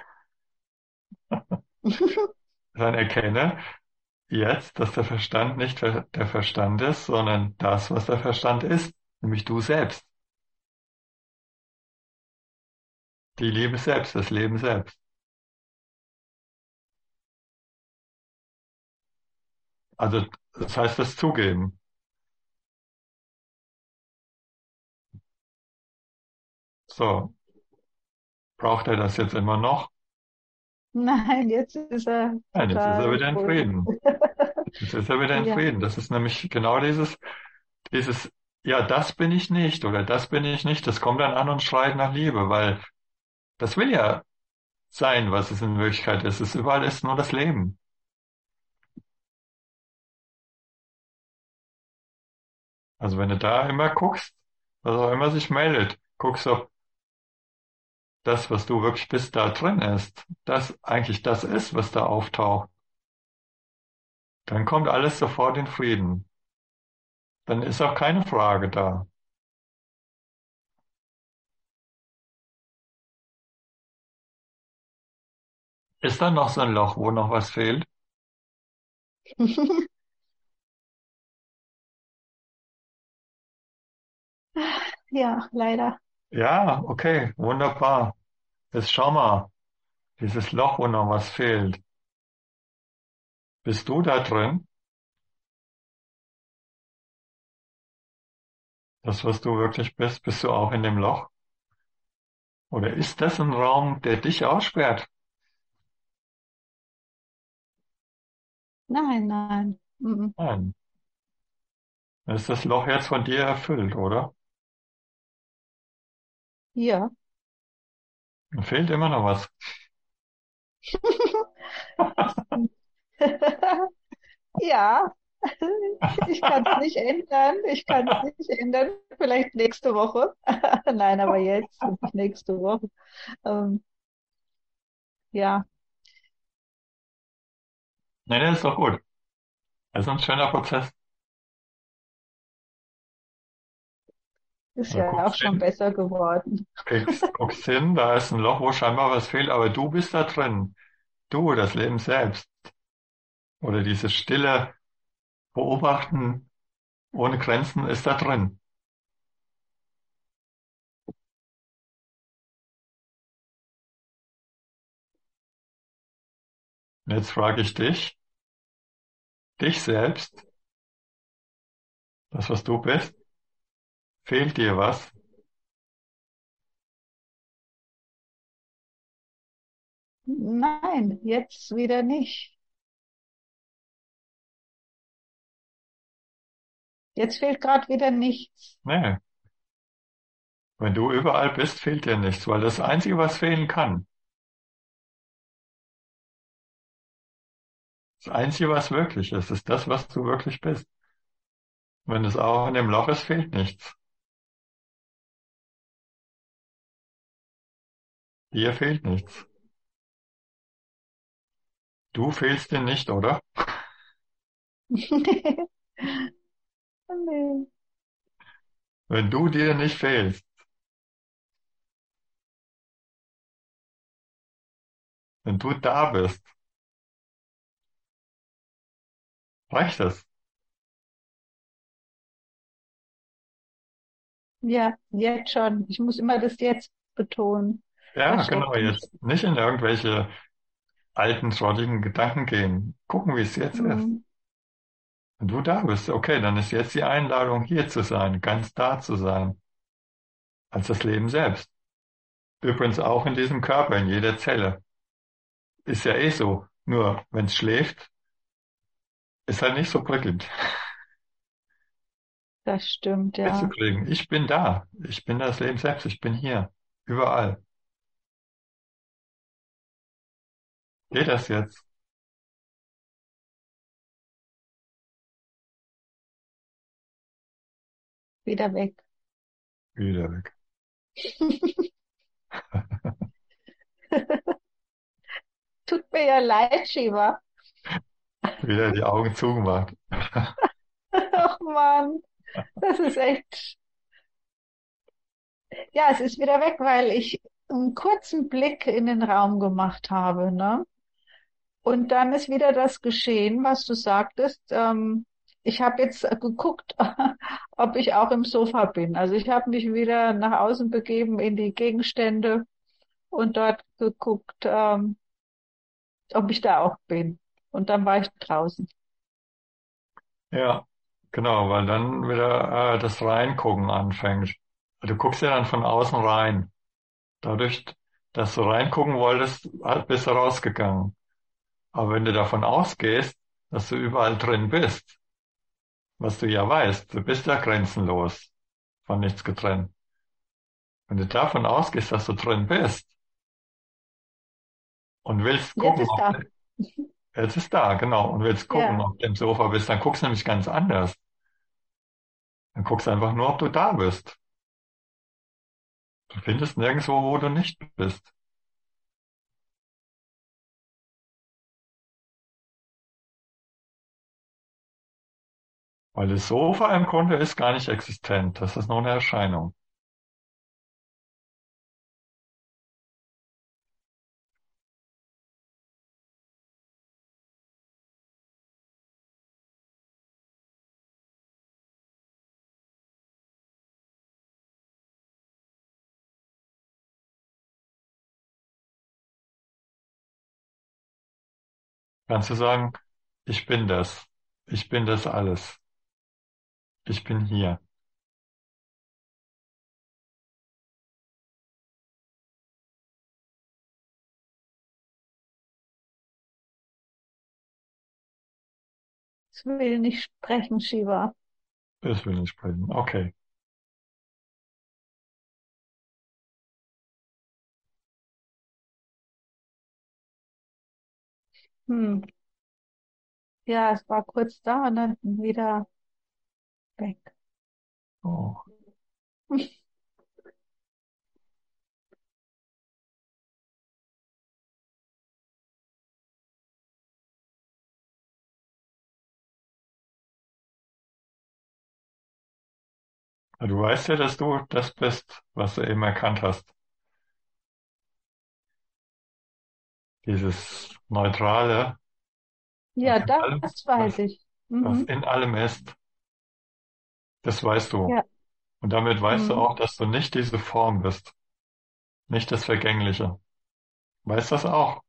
Dann erkenne jetzt, dass der Verstand nicht ver- der Verstand ist, sondern das, was der Verstand ist, nämlich du selbst. Die Liebe selbst, das Leben selbst. Also, das heißt das Zugeben. So, braucht er das jetzt immer noch? Nein, jetzt ist er Nein, jetzt ist er total wieder in ruhig. Frieden. Jetzt ist er wieder in Ja, Frieden. Das ist nämlich genau dieses, dieses, ja, das bin ich nicht oder das bin ich nicht. Das kommt dann an und schreit nach Liebe, weil das will ja sein, was es in Wirklichkeit ist. Es überall ist nur das Leben. Also wenn du da immer guckst, was auch immer sich meldet, guckst, ob das, was du wirklich bist, da drin ist, das eigentlich das ist, was da auftaucht, dann kommt alles sofort in Frieden. Dann ist auch keine Frage da. Ist da noch so ein Loch, wo noch was fehlt? Ja, leider. Ja, okay, wunderbar. Jetzt schau mal, dieses Loch, wo noch was fehlt. Bist du da drin? Das, was du wirklich bist, bist du auch in dem Loch? Oder ist das ein Raum, der dich aussperrt? Nein, nein. Mhm. Nein. Dann ist das Loch jetzt von dir erfüllt, oder? Ja. Dann fehlt immer noch was. Ja, ich kann es nicht ändern. Ich kann es nicht ändern. Vielleicht nächste Woche. Nein, aber jetzt, nicht nächste Woche. Ähm, ja, Nee, nee, ist doch gut. Das ist ein schöner Prozess. ist Du ja auch guckst schon hin, besser geworden. guckst, guckst hin, da ist ein Loch, wo scheinbar was fehlt, aber du bist da drin. Du, das Leben selbst. Oder dieses stille Beobachten ohne Grenzen ist da drin. Und jetzt frage ich dich, dich selbst, das, was du bist, fehlt dir was? Nein, jetzt wieder nicht. Jetzt fehlt gerade wieder nichts. Nee. Wenn du überall bist, fehlt dir nichts, weil das Einzige, was fehlen kann, das Einzige, was wirklich ist, ist das, was du wirklich bist. Wenn es auch in dem Loch ist, fehlt nichts. Dir fehlt nichts. Du fehlst dir nicht, oder? Nee. Wenn du dir nicht fehlst, wenn du da bist, reicht es. Ja, jetzt schon. Ich muss immer das Jetzt betonen. Ja, Das genau, steckt im jetzt nicht in irgendwelche alten, schrottigen Gedanken gehen. Gucken, wie es jetzt ist. Hm. Wenn du da bist, okay, dann ist jetzt die Einladung, hier zu sein, ganz da zu sein, als das Leben selbst. Übrigens auch in diesem Körper, in jeder Zelle. Ist ja eh so. Nur, wenn es schläft, ist halt nicht so prickelnd. Das stimmt, ja. Mitzukriegen, ich bin da. Ich bin das Leben selbst. Ich bin hier. Überall. Geht das jetzt? Wieder weg. Wieder weg. Tut mir ja leid, Shiva. Wieder die Augen zugemacht. Ach Mann, das ist echt. Ja, es ist wieder weg, weil ich einen kurzen Blick in den Raum gemacht habe, ne? Und dann ist wieder das geschehen, was du sagtest. Ähm, ich habe jetzt geguckt, ob ich auch im Sofa bin. Also ich habe mich wieder nach außen begeben in die Gegenstände und dort geguckt, ähm, ob ich da auch bin. Und dann war ich draußen. Ja, genau, weil dann wieder äh, das Reingucken anfängt. Du guckst ja dann von außen rein. Dadurch, dass du reingucken wolltest, halt bist du rausgegangen. Aber wenn du davon ausgehst, dass du überall drin bist, was du ja weißt, du bist ja grenzenlos, von nichts getrennt. Wenn du davon ausgehst, dass du drin bist und willst Jetzt gucken, ist ob da. du, jetzt ist da, genau, und willst gucken, Ja, ob du im Sofa bist, dann guckst du nämlich ganz anders. Dann guckst einfach nur, ob du da bist. Du findest nirgendwo, wo du nicht bist. Weil das Sofa im Grunde ist gar nicht existent. Das ist nur eine Erscheinung. Kannst du sagen, ich bin das. Ich bin das alles. Ich bin hier. Ich will nicht sprechen, Shiva. Das will ich sprechen. Okay. Hm. Ja, es war kurz da und dann wieder weg. Oh. Du weißt ja, dass du das bist, was du eben erkannt hast. Dieses Neutrale, was Ja, in allem, das weiß was, ich. was Mhm. in allem ist, das weißt du. Ja. Und damit weißt du Mhm. auch, dass du nicht diese Form bist, nicht das Vergängliche. Weißt das auch?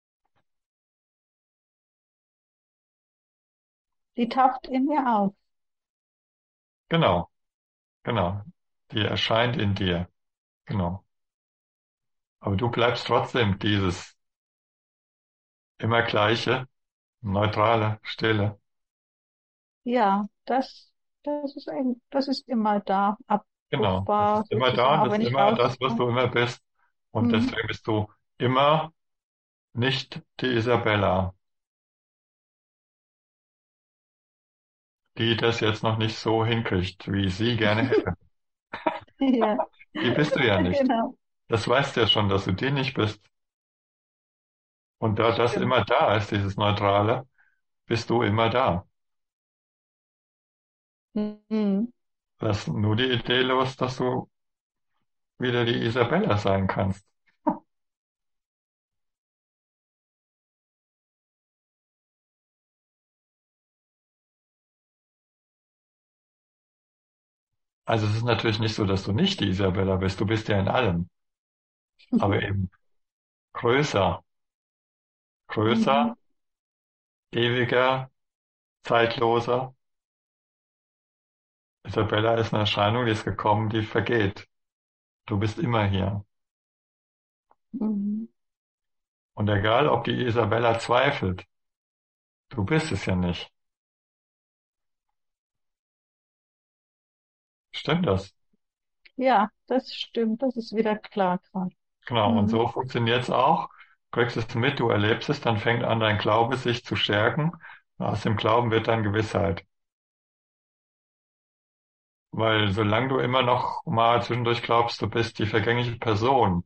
Die taucht in mir auf. Genau, genau. Die erscheint in dir. Genau. Aber du bleibst trotzdem dieses immer gleiche, neutrale, stille. Ja, das, das ist ein, das ist immer da, Genau. Das abrufbar ist immer da sozusagen, und auch das wenn ist ich immer das, was rauskomme. du immer bist. Und Mhm. deswegen bist du immer nicht die Isabella, die das jetzt noch nicht so hinkriegt, wie sie gerne hätte. Ja, Die bist du ja nicht. genau. Das weißt du ja schon, dass du die nicht bist. Und da das Stimmt. immer da ist, dieses Neutrale, bist du immer da. Mhm. Lass nur die Idee los, dass du wieder die Isabella sein kannst. Also es ist natürlich nicht so, dass du nicht die Isabella bist. Du bist ja in allem. Aber eben größer, größer, Mhm. ewiger, zeitloser. Isabella ist eine Erscheinung, die ist gekommen, die vergeht. Du bist immer hier. Mhm. Und egal, ob die Isabella zweifelt, du bist es ja nicht. Stimmt das? Ja, das stimmt. Das ist wieder klar gerade. Genau. Und Mhm. so funktioniert es auch. Du kriegst es mit, du erlebst es, dann fängt an, dein Glaube sich zu stärken. Aus dem Glauben wird dann Gewissheit. Weil solange du immer noch mal zwischendurch glaubst, du bist die vergängliche Person,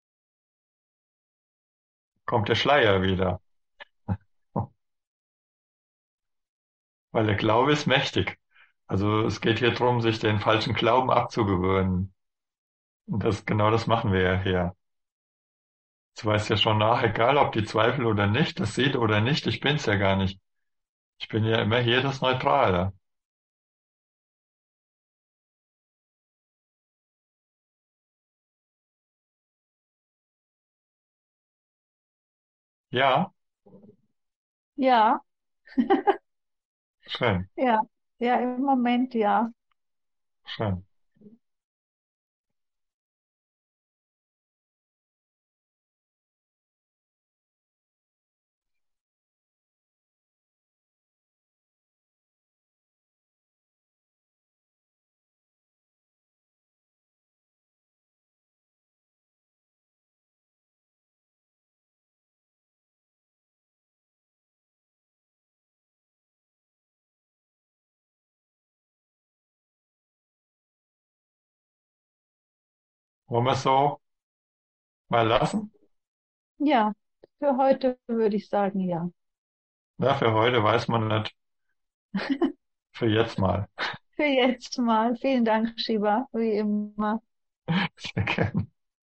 kommt der Schleier wieder. Weil der Glaube ist mächtig. Also es geht hier darum, sich den falschen Glauben abzugewöhnen. Und das, genau das machen wir ja hier. Du weißt ja schon nach, egal ob die Zweifel oder nicht, das sieht oder nicht, ich bin's ja gar nicht. Ich bin ja immer hier das Neutrale. Ja, Ja, schön, ja, ja, im Moment ja. schön. Wollen wir es so mal lassen? Ja, für heute würde ich sagen, ja. Ja, für heute weiß man nicht. Für jetzt mal. Für jetzt mal. Vielen Dank, Shiva, wie immer. Sehr gerne.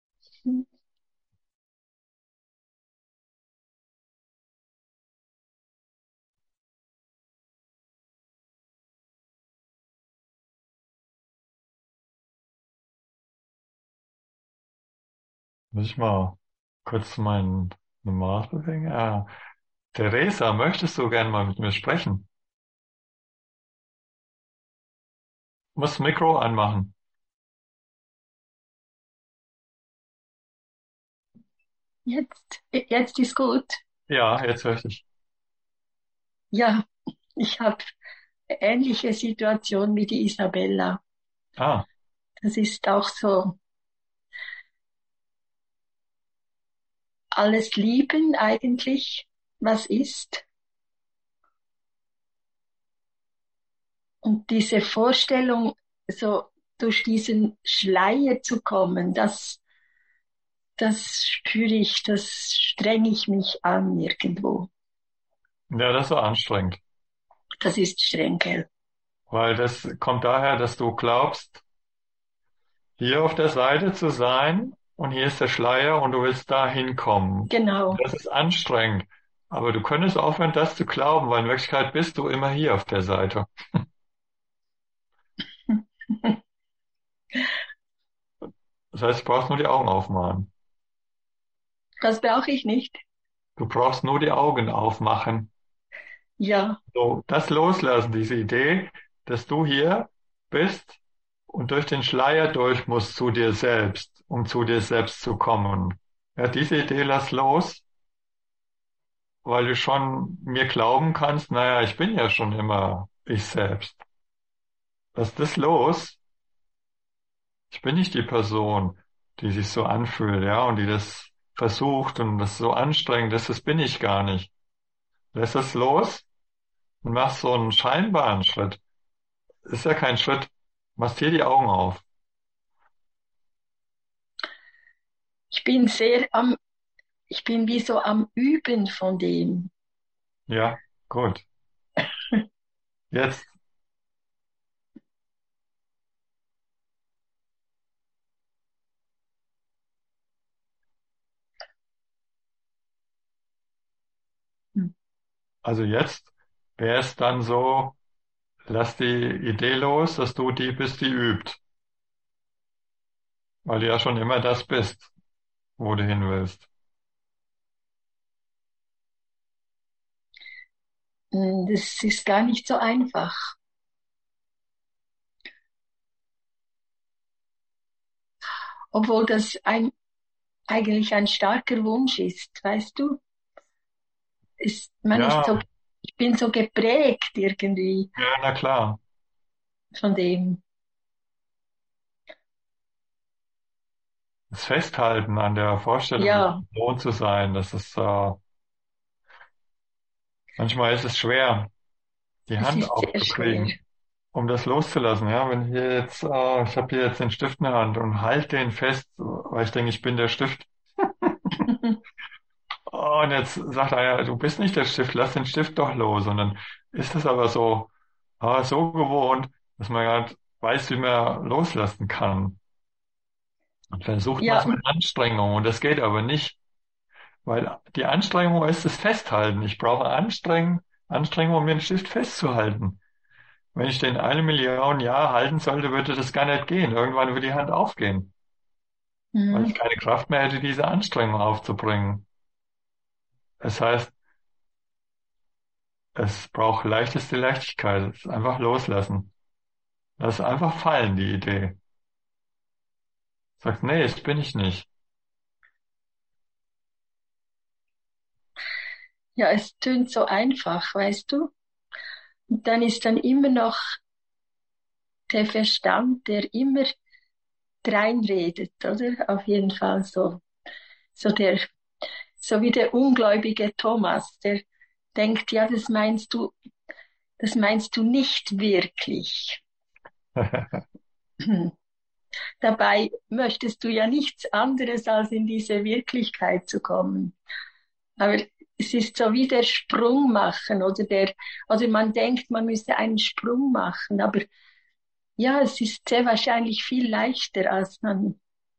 Muss ich mal kurz meinen Maus bewegen? Ah, Theresa, möchtest du gerne mal mit mir sprechen? Muss Mikro anmachen. Jetzt, jetzt ist gut. Ja, jetzt höre ich dich. Ja, ich habe ähnliche Situation wie die Isabella. Ah, Das ist auch so alles lieben eigentlich, was ist. Und diese Vorstellung, so durch diesen Schleier zu kommen, das, das spüre ich, das strenge ich mich an irgendwo. ja, das ist so anstrengend. Das ist streng, gell? Weil das kommt daher, dass du glaubst, hier auf der Seite zu sein und hier ist der Schleier und du willst da hinkommen. Genau. Das ist anstrengend. Aber du könntest aufhören, das zu glauben, weil in Wirklichkeit bist du immer hier auf der Seite. Das heißt, du brauchst nur die Augen aufmachen. Das brauche ich nicht. Du brauchst nur die Augen aufmachen. Ja, So, das loslassen, diese Idee, dass du hier bist und durch den Schleier durch musst zu dir selbst, um zu dir selbst zu kommen. Ja, diese Idee lass los, weil du schon mir glauben kannst, naja, ich bin ja schon immer ich selbst. Lass das los. Ich bin nicht die Person, die sich so anfühlt, ja, und die das versucht und das so anstrengend ist, das bin ich gar nicht. Lass das los und mach so einen scheinbaren Schritt. Ist ja kein Schritt. Machst hier die Augen auf. ich bin sehr am, ich bin wie so am Üben von dem. Ja, gut. Jetzt, also jetzt wäre es dann so, lass die Idee los, dass du die bist, die übt. Weil du ja schon immer das bist, wo du hin willst. Hm, das ist gar nicht so einfach. Obwohl das ein, eigentlich ein starker Wunsch ist, weißt du? Ist, man ist so, Ja, ich bin so geprägt irgendwie ja, na klar. von dem. Das Festhalten an der Vorstellung, eine Ja, Person zu sein, das ist, äh, manchmal ist es schwer, die es Hand ist sehr schwer. aufzukriegen, um das loszulassen. Ja, wenn hier jetzt, äh, ich habe hier jetzt den Stift in der Hand und halte den fest, weil ich denke, ich bin der Stift. Oh, und jetzt sagt einer, du bist nicht der Stift, lass den Stift doch los. Und dann ist es aber so, ah, so gewohnt, dass man gar nicht weiß, wie man loslassen kann. Und versucht man Ja, es mit Anstrengung. Und das geht aber nicht, weil die Anstrengung ist das Festhalten. Ich brauche Anstrengung, Anstrengung, um den Stift festzuhalten. Wenn ich den eine Million Jahre halten sollte, würde das gar nicht gehen. Irgendwann würde die Hand aufgehen, weil ich mhm. keine Kraft mehr hätte, diese Anstrengung aufzubringen. Das heißt, es braucht leichteste Leichtigkeit. Es ist einfach loslassen. Lass einfach fallen, die Idee. Sagst, nee, das bin ich nicht. Ja, es tönt so einfach, weißt du? Und dann ist dann immer noch der Verstand, der immer dreinredet, oder? Auf jeden Fall so, so der, so wie der ungläubige Thomas, der denkt, ja, das meinst du, das meinst du nicht wirklich. Dabei möchtest du ja nichts anderes, als in diese Wirklichkeit zu kommen. Aber es ist so wie der Sprung machen oder der, oder man denkt, man müsse einen Sprung machen. Aber ja, es ist sehr wahrscheinlich viel leichter, als man.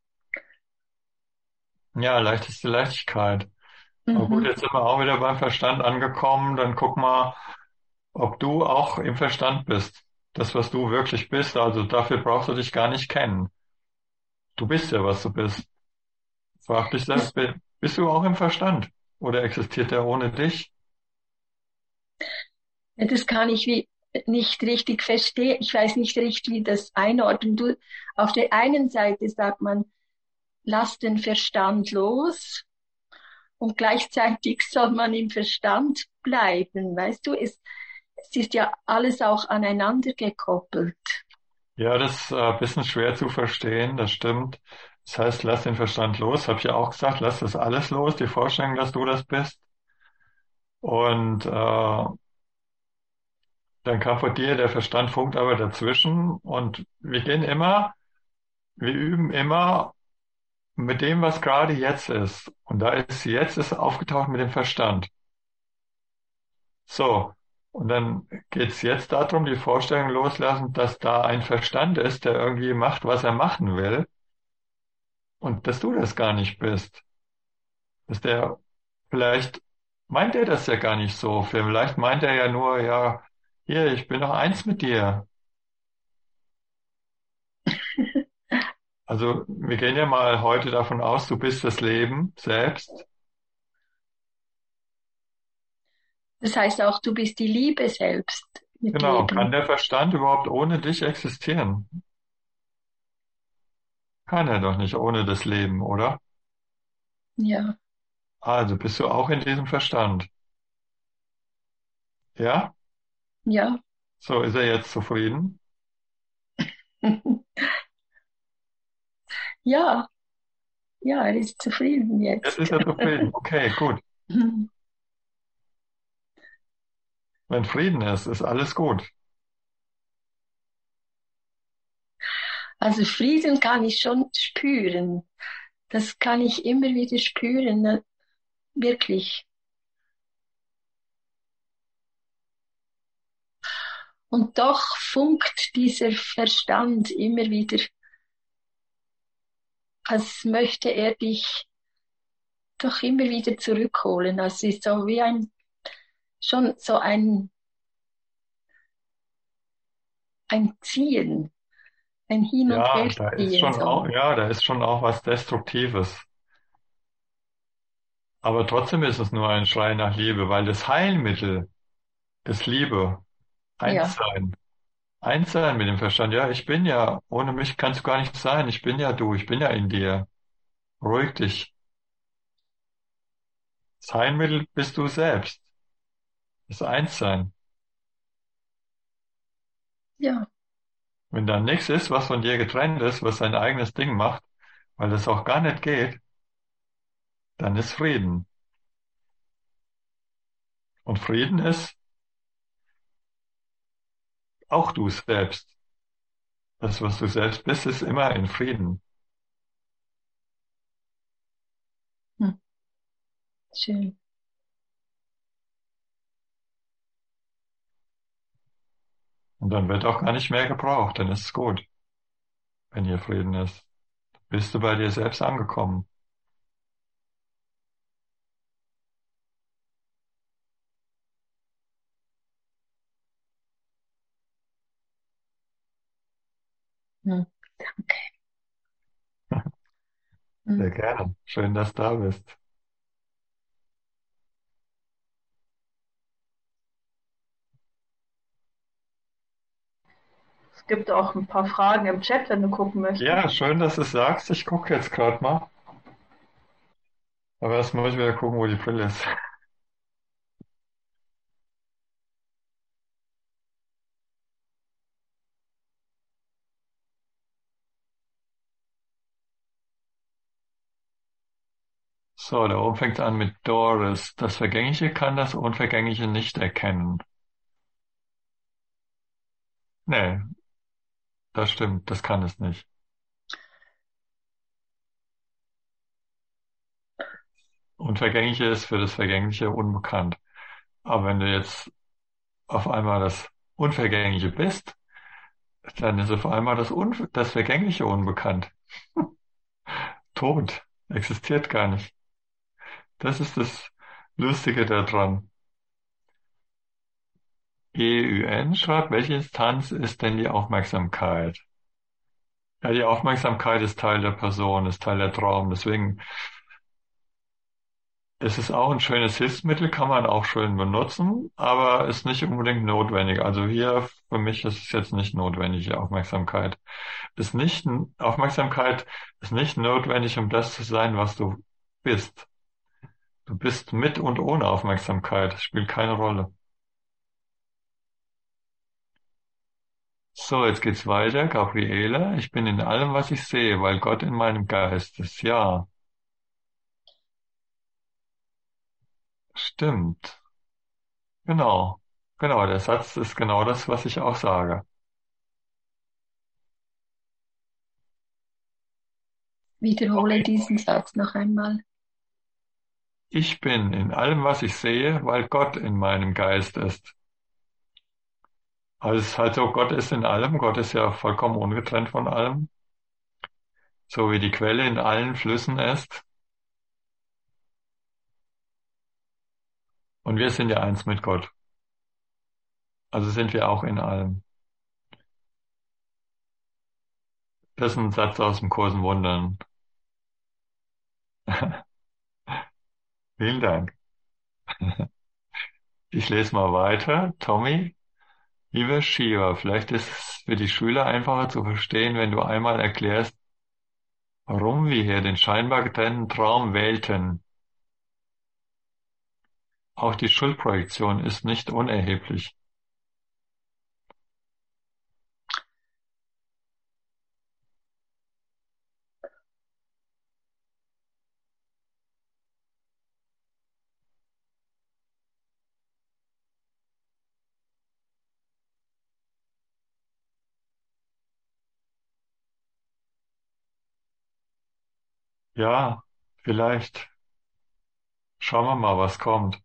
Ja, leichteste Leichtigkeit. Aber gut, Mhm. jetzt sind wir auch wieder beim Verstand angekommen. Dann guck mal, ob du auch im Verstand bist. Das, was du wirklich bist. Also dafür brauchst du dich gar nicht kennen. Du bist ja, was du bist. Frag dich selbst, Das, bi- bist du auch im Verstand? Oder existiert er ohne dich? das kann ich wie nicht richtig verstehen. Ich weiß nicht richtig, wie das einordnen. Du, auf der einen Seite sagt man, lass den Verstand los und gleichzeitig soll man im Verstand bleiben. Weißt du, es, es ist ja alles auch aneinander gekoppelt. Ja, das ist äh, ein bisschen schwer zu verstehen, das stimmt. Das heißt, lass den Verstand los, habe ich ja auch gesagt, lass das alles los, die Vorstellung, dass du das bist. Und äh, dann kam vor dir der Verstand funkt aber dazwischen und wir gehen immer, wir üben immer mit dem, was gerade jetzt ist. Und da ist jetzt ist aufgetaucht mit dem Verstand. So, und dann geht's jetzt darum, die Vorstellung loslassen, dass da ein Verstand ist, der irgendwie macht, was er machen will und dass du das gar nicht bist. Dass der vielleicht meint er das ja gar nicht so. Vielleicht meint er ja nur, ja, hier, ich bin doch eins mit dir. Also wir gehen ja mal heute davon aus, du bist das Leben selbst. Das heißt auch, du bist die Liebe selbst mit Genau, kann Leben. der Verstand überhaupt ohne dich existieren? Kann er doch nicht ohne das Leben, oder? Ja, Also bist du auch in diesem Verstand. Ja? ja. So, ist er jetzt zufrieden? Ja, ja, er ist zufrieden Jetzt ist jetzt. er zufrieden. Okay, gut. Wenn Frieden ist, ist alles gut. Also Frieden kann ich schon spüren. Das kann ich immer wieder spüren, ne? Wirklich. Und doch funkt dieser Verstand immer wieder, als möchte er dich doch immer wieder zurückholen. Also es ist so wie ein, schon so ein, ein Ziehen, ein Hin- und Ja, da ist Herziehen, schon so. auch, ja, da ist schon auch was Destruktives. Aber trotzdem ist es nur ein Schrei nach Liebe, weil das Heilmittel ist Liebe. Eins Ja, sein. Eins sein mit dem Verstand. Ja, ich bin ja, ohne mich kannst du gar nicht sein. Ich bin ja du, ich bin ja in dir. Beruhig dich. Das Heilmittel bist du selbst. Das Einssein. ja, Wenn da nichts ist, was von dir getrennt ist, was sein eigenes Ding macht, weil das auch gar nicht geht, dann ist Frieden. Und Frieden ist auch du selbst. Das, was du selbst bist, ist immer in Frieden. hm, schön. Und dann wird auch gar nicht mehr gebraucht, dann ist es gut, wenn hier Frieden ist. Bist du bei dir selbst angekommen. Hm, danke. Hm. Sehr gerne. Schön, dass du da bist. Es gibt auch ein paar Fragen im Chat, wenn du gucken möchtest. Ja, schön, dass du es sagst. Ich gucke jetzt gerade mal. Aber erst muss ich wieder gucken, wo die Brille ist. So, da oben fängt es an mit Doris. Das Vergängliche kann das Unvergängliche nicht erkennen. Nee, das stimmt, das kann es nicht. Unvergängliche ist für das Vergängliche unbekannt. Aber wenn du jetzt auf einmal das Unvergängliche bist, dann ist auf einmal das, Unver das Vergängliche unbekannt. Tod existiert gar nicht. Das ist das Lustige daran. E U N schreibt, welche Instanz ist denn die Aufmerksamkeit? Ja, die Aufmerksamkeit ist Teil der Person, ist Teil der Traum. Deswegen ist es auch ein schönes Hilfsmittel, kann man auch schön benutzen, aber ist nicht unbedingt notwendig. Also hier für mich ist es jetzt nicht notwendig, die Aufmerksamkeit. Ist nicht, Aufmerksamkeit ist nicht notwendig, um das zu sein, was du bist. Du bist mit und ohne Aufmerksamkeit, spielt keine Rolle. So, jetzt geht's weiter. Gabriele, ich bin in allem, was ich sehe, weil Gott in meinem Geist ist. Ja, stimmt. Genau. Genau, der Satz ist genau das, was ich auch sage. Wiederhole diesen Satz noch einmal. Ich bin in allem, was ich sehe, weil Gott in meinem Geist ist. Also es ist halt so, Gott ist in allem. Gott ist ja vollkommen ungetrennt von allem. So wie die Quelle in allen Flüssen ist. Und wir sind ja eins mit Gott. Also sind wir auch in allem. Das ist ein Satz aus dem Kurs in Wundern. Vielen Dank. Ich lese mal weiter. Tommy, lieber Shiva, vielleicht ist es für die Schüler einfacher zu verstehen, wenn du einmal erklärst, warum wir hier den scheinbar getrennten Traum wählten. Auch die Schuldprojektion ist nicht unerheblich. Ja, vielleicht. Schauen wir mal, was kommt.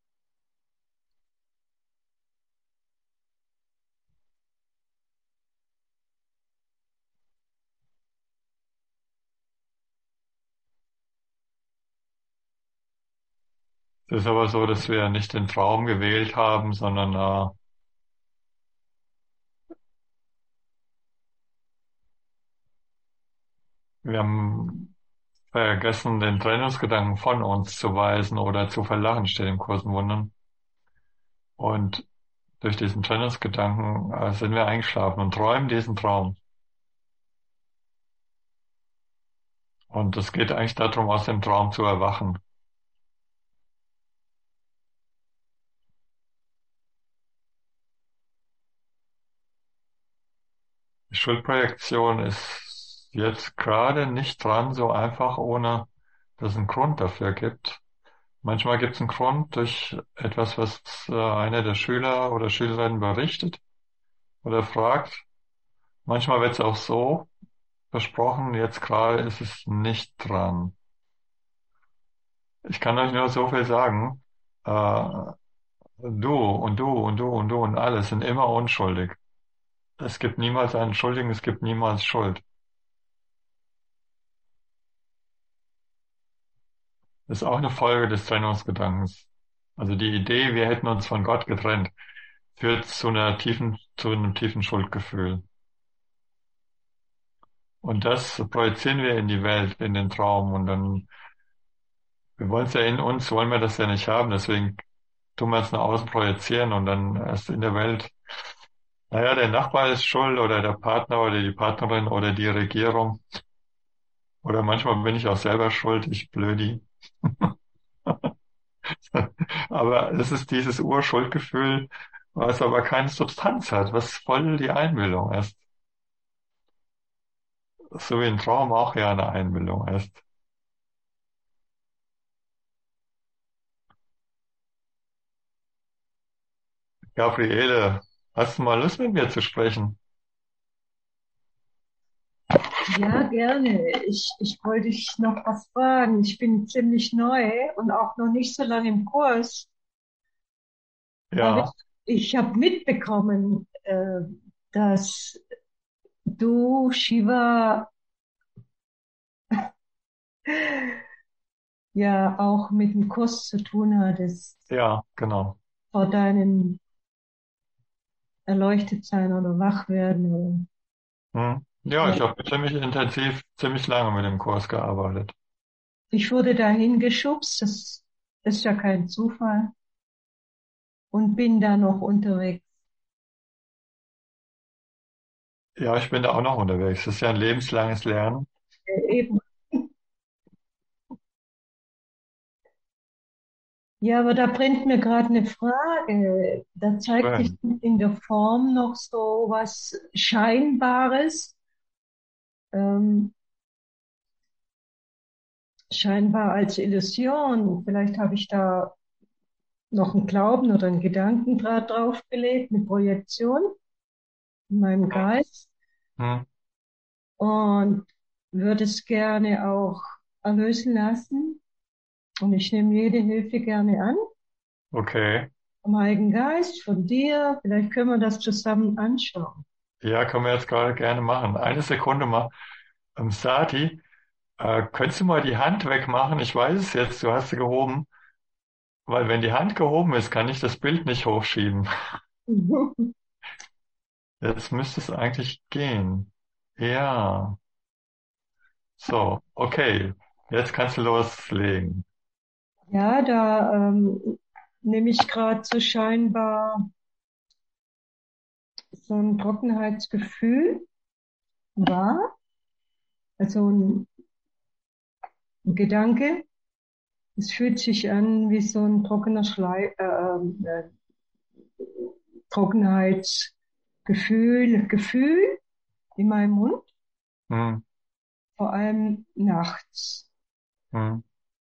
Es ist aber so, dass wir nicht den Traum gewählt haben, sondern äh, wir haben vergessen, den Trennungsgedanken von uns zu weisen oder zu verlachen, steht im Kurs in Wundern. Und durch diesen Trennungsgedanken äh, sind wir eingeschlafen und träumen diesen Traum. Und es geht eigentlich darum, aus dem Traum zu erwachen. Die Schuldprojektion ist jetzt gerade nicht dran, so einfach, ohne dass es einen Grund dafür gibt. Manchmal gibt es einen Grund durch etwas, was äh, einer der Schüler oder Schülerinnen berichtet oder fragt. Manchmal wird es auch so versprochen, jetzt gerade ist es nicht dran. Ich kann euch nur so viel sagen. Äh, du und du und du und du und alle sind immer unschuldig. Es gibt niemals einen Schuldigen, es gibt niemals Schuld. Das ist auch eine Folge des Trennungsgedankens. Also die Idee, wir hätten uns von Gott getrennt, führt zu einer tiefen, zu einem tiefen Schuldgefühl. Und das projizieren wir in die Welt, in den Traum. Und dann, wir wollen es ja in uns, wollen wir das ja nicht haben. Deswegen tun wir es nach außen projizieren und dann erst in der Welt. Naja, der Nachbar ist schuld oder der Partner oder die Partnerin oder die Regierung. Oder manchmal bin ich auch selber schuld, ich Blödi. Aber es ist dieses Urschuldgefühl, was aber keine Substanz hat, was voll die Einbildung ist. So wie ein Traum auch ja eine Einbildung ist. Gabriele, hast du mal Lust mit mir zu sprechen? Ja, gerne. Ich, ich wollte dich noch was fragen. Ich bin ziemlich neu und auch noch nicht so lange im Kurs, aber ich, Ja, ich habe mitbekommen, äh, dass du, Shiva, ja auch mit dem Kurs zu tun hattest ja, genau. vor deinem Erleuchtetsein oder Wachwerden. Hm. Ja, Ja. ich habe ziemlich intensiv, ziemlich lange mit dem Kurs gearbeitet. Ich wurde dahin geschubst, das ist ja kein Zufall, und bin da noch unterwegs. Ja, ich bin da auch noch unterwegs. Das ist ja ein lebenslanges Lernen. Äh, Eben. Ja, aber da brennt mir gerade eine Frage. Da zeigt sich Schön. in der Form noch so was Scheinbares, ähm, scheinbar als Illusion. Vielleicht habe ich da noch einen Glauben oder einen Gedanken dra- draufgelegt, eine Projektion in meinem Geist Hm. und würde es gerne auch erlösen lassen. Und ich nehme jede Hilfe gerne an, Okay. vom Heiligen Geist, von dir. Vielleicht können wir das zusammen anschauen. Ja, können wir jetzt gerade gerne machen. Eine Sekunde mal. Ähm, Sati, äh, könntest du mal die Hand wegmachen? Ich weiß es jetzt, du hast sie gehoben. Weil wenn die Hand gehoben ist, kann ich das Bild nicht hochschieben. Jetzt müsste es eigentlich gehen. Ja. So, okay. Jetzt kannst du loslegen. Ja, da ähm, nehme ich gerade so scheinbar so ein Trockenheitsgefühl wahr, also ein, ein Gedanke. Es fühlt sich an wie so ein trockener Schlei äh, ähm, äh, Trockenheitsgefühl, Gefühl in meinem Mund, Hm, vor allem nachts. hm.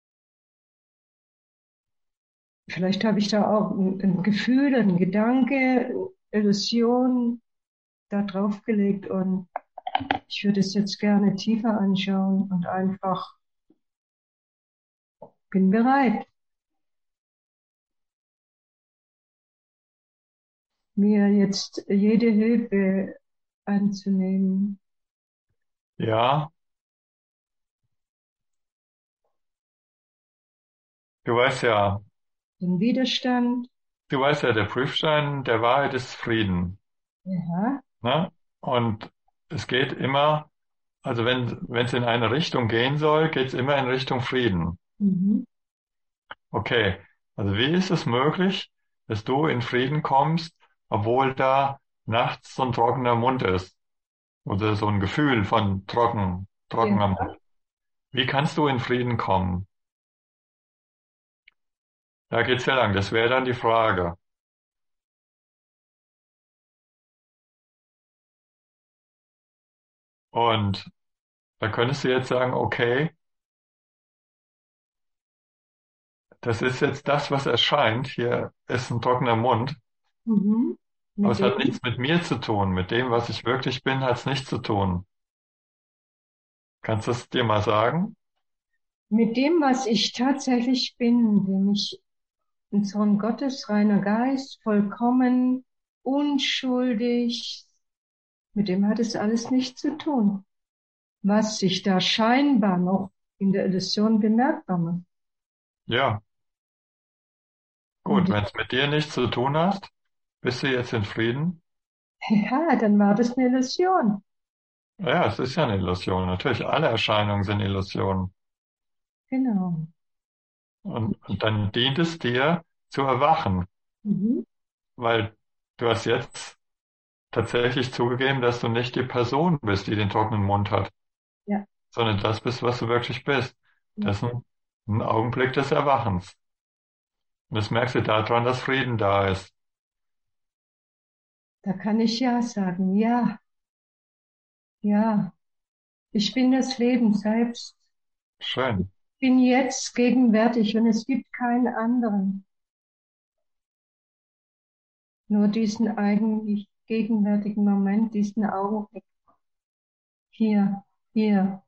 Vielleicht habe ich da auch ein, ein Gefühl, ein Gedanke, Illusion da draufgelegt und ich würde es jetzt gerne tiefer anschauen und einfach bin bereit, mir jetzt jede Hilfe anzunehmen. Ja, du weißt ja, Den Widerstand, du weißt ja, der Prüfstein der Wahrheit ist Frieden, ja, ne? Und es geht immer, also wenn, wenn es in eine Richtung gehen soll, geht es immer in Richtung Frieden. mhm, Okay. Also wie ist es möglich, dass du in Frieden kommst, obwohl da nachts so ein trockener Mund ist? Oder so ein Gefühl von trocken, ja, trockener Mund. Wie kannst du in Frieden kommen? Da geht's ja lang. Das wäre dann die Frage. Und da könntest du jetzt sagen, okay, das ist jetzt das, was erscheint. Hier ist ein trockener Mund. mhm, Aber mit es hat dem, nichts mit mir zu tun. Mit dem, was ich wirklich bin, hat es nichts zu tun. Kannst du es dir mal sagen? mit dem, was ich tatsächlich bin, nämlich ein Sohn Gottes, reiner Geist, vollkommen, unschuldig, mit dem hat es alles nichts zu tun, was sich da scheinbar noch in der Illusion bemerkbar macht. Ja, gut. Und Wenn es mit dir nichts zu tun hat, bist du jetzt in Frieden? ja, dann war das eine Illusion. Ja, es ist ja eine Illusion. Natürlich, alle Erscheinungen sind Illusionen. Genau. Und, und dann dient es dir zu erwachen, Mhm. weil du hast jetzt tatsächlich zugegeben, dass du nicht die Person bist, die den trockenen Mund hat, Ja, sondern das bist, was du wirklich bist. ja. Das ist ein, ein Augenblick des Erwachens. Und das merkst du daran, dass Frieden da ist. Da kann ich ja sagen. Ja, ja. Ich bin das Leben selbst. Schön. Ich bin jetzt gegenwärtig und es gibt keinen anderen. Nur diesen eigentlich gegenwärtigen Moment, diesen Augenblick. hier, hier.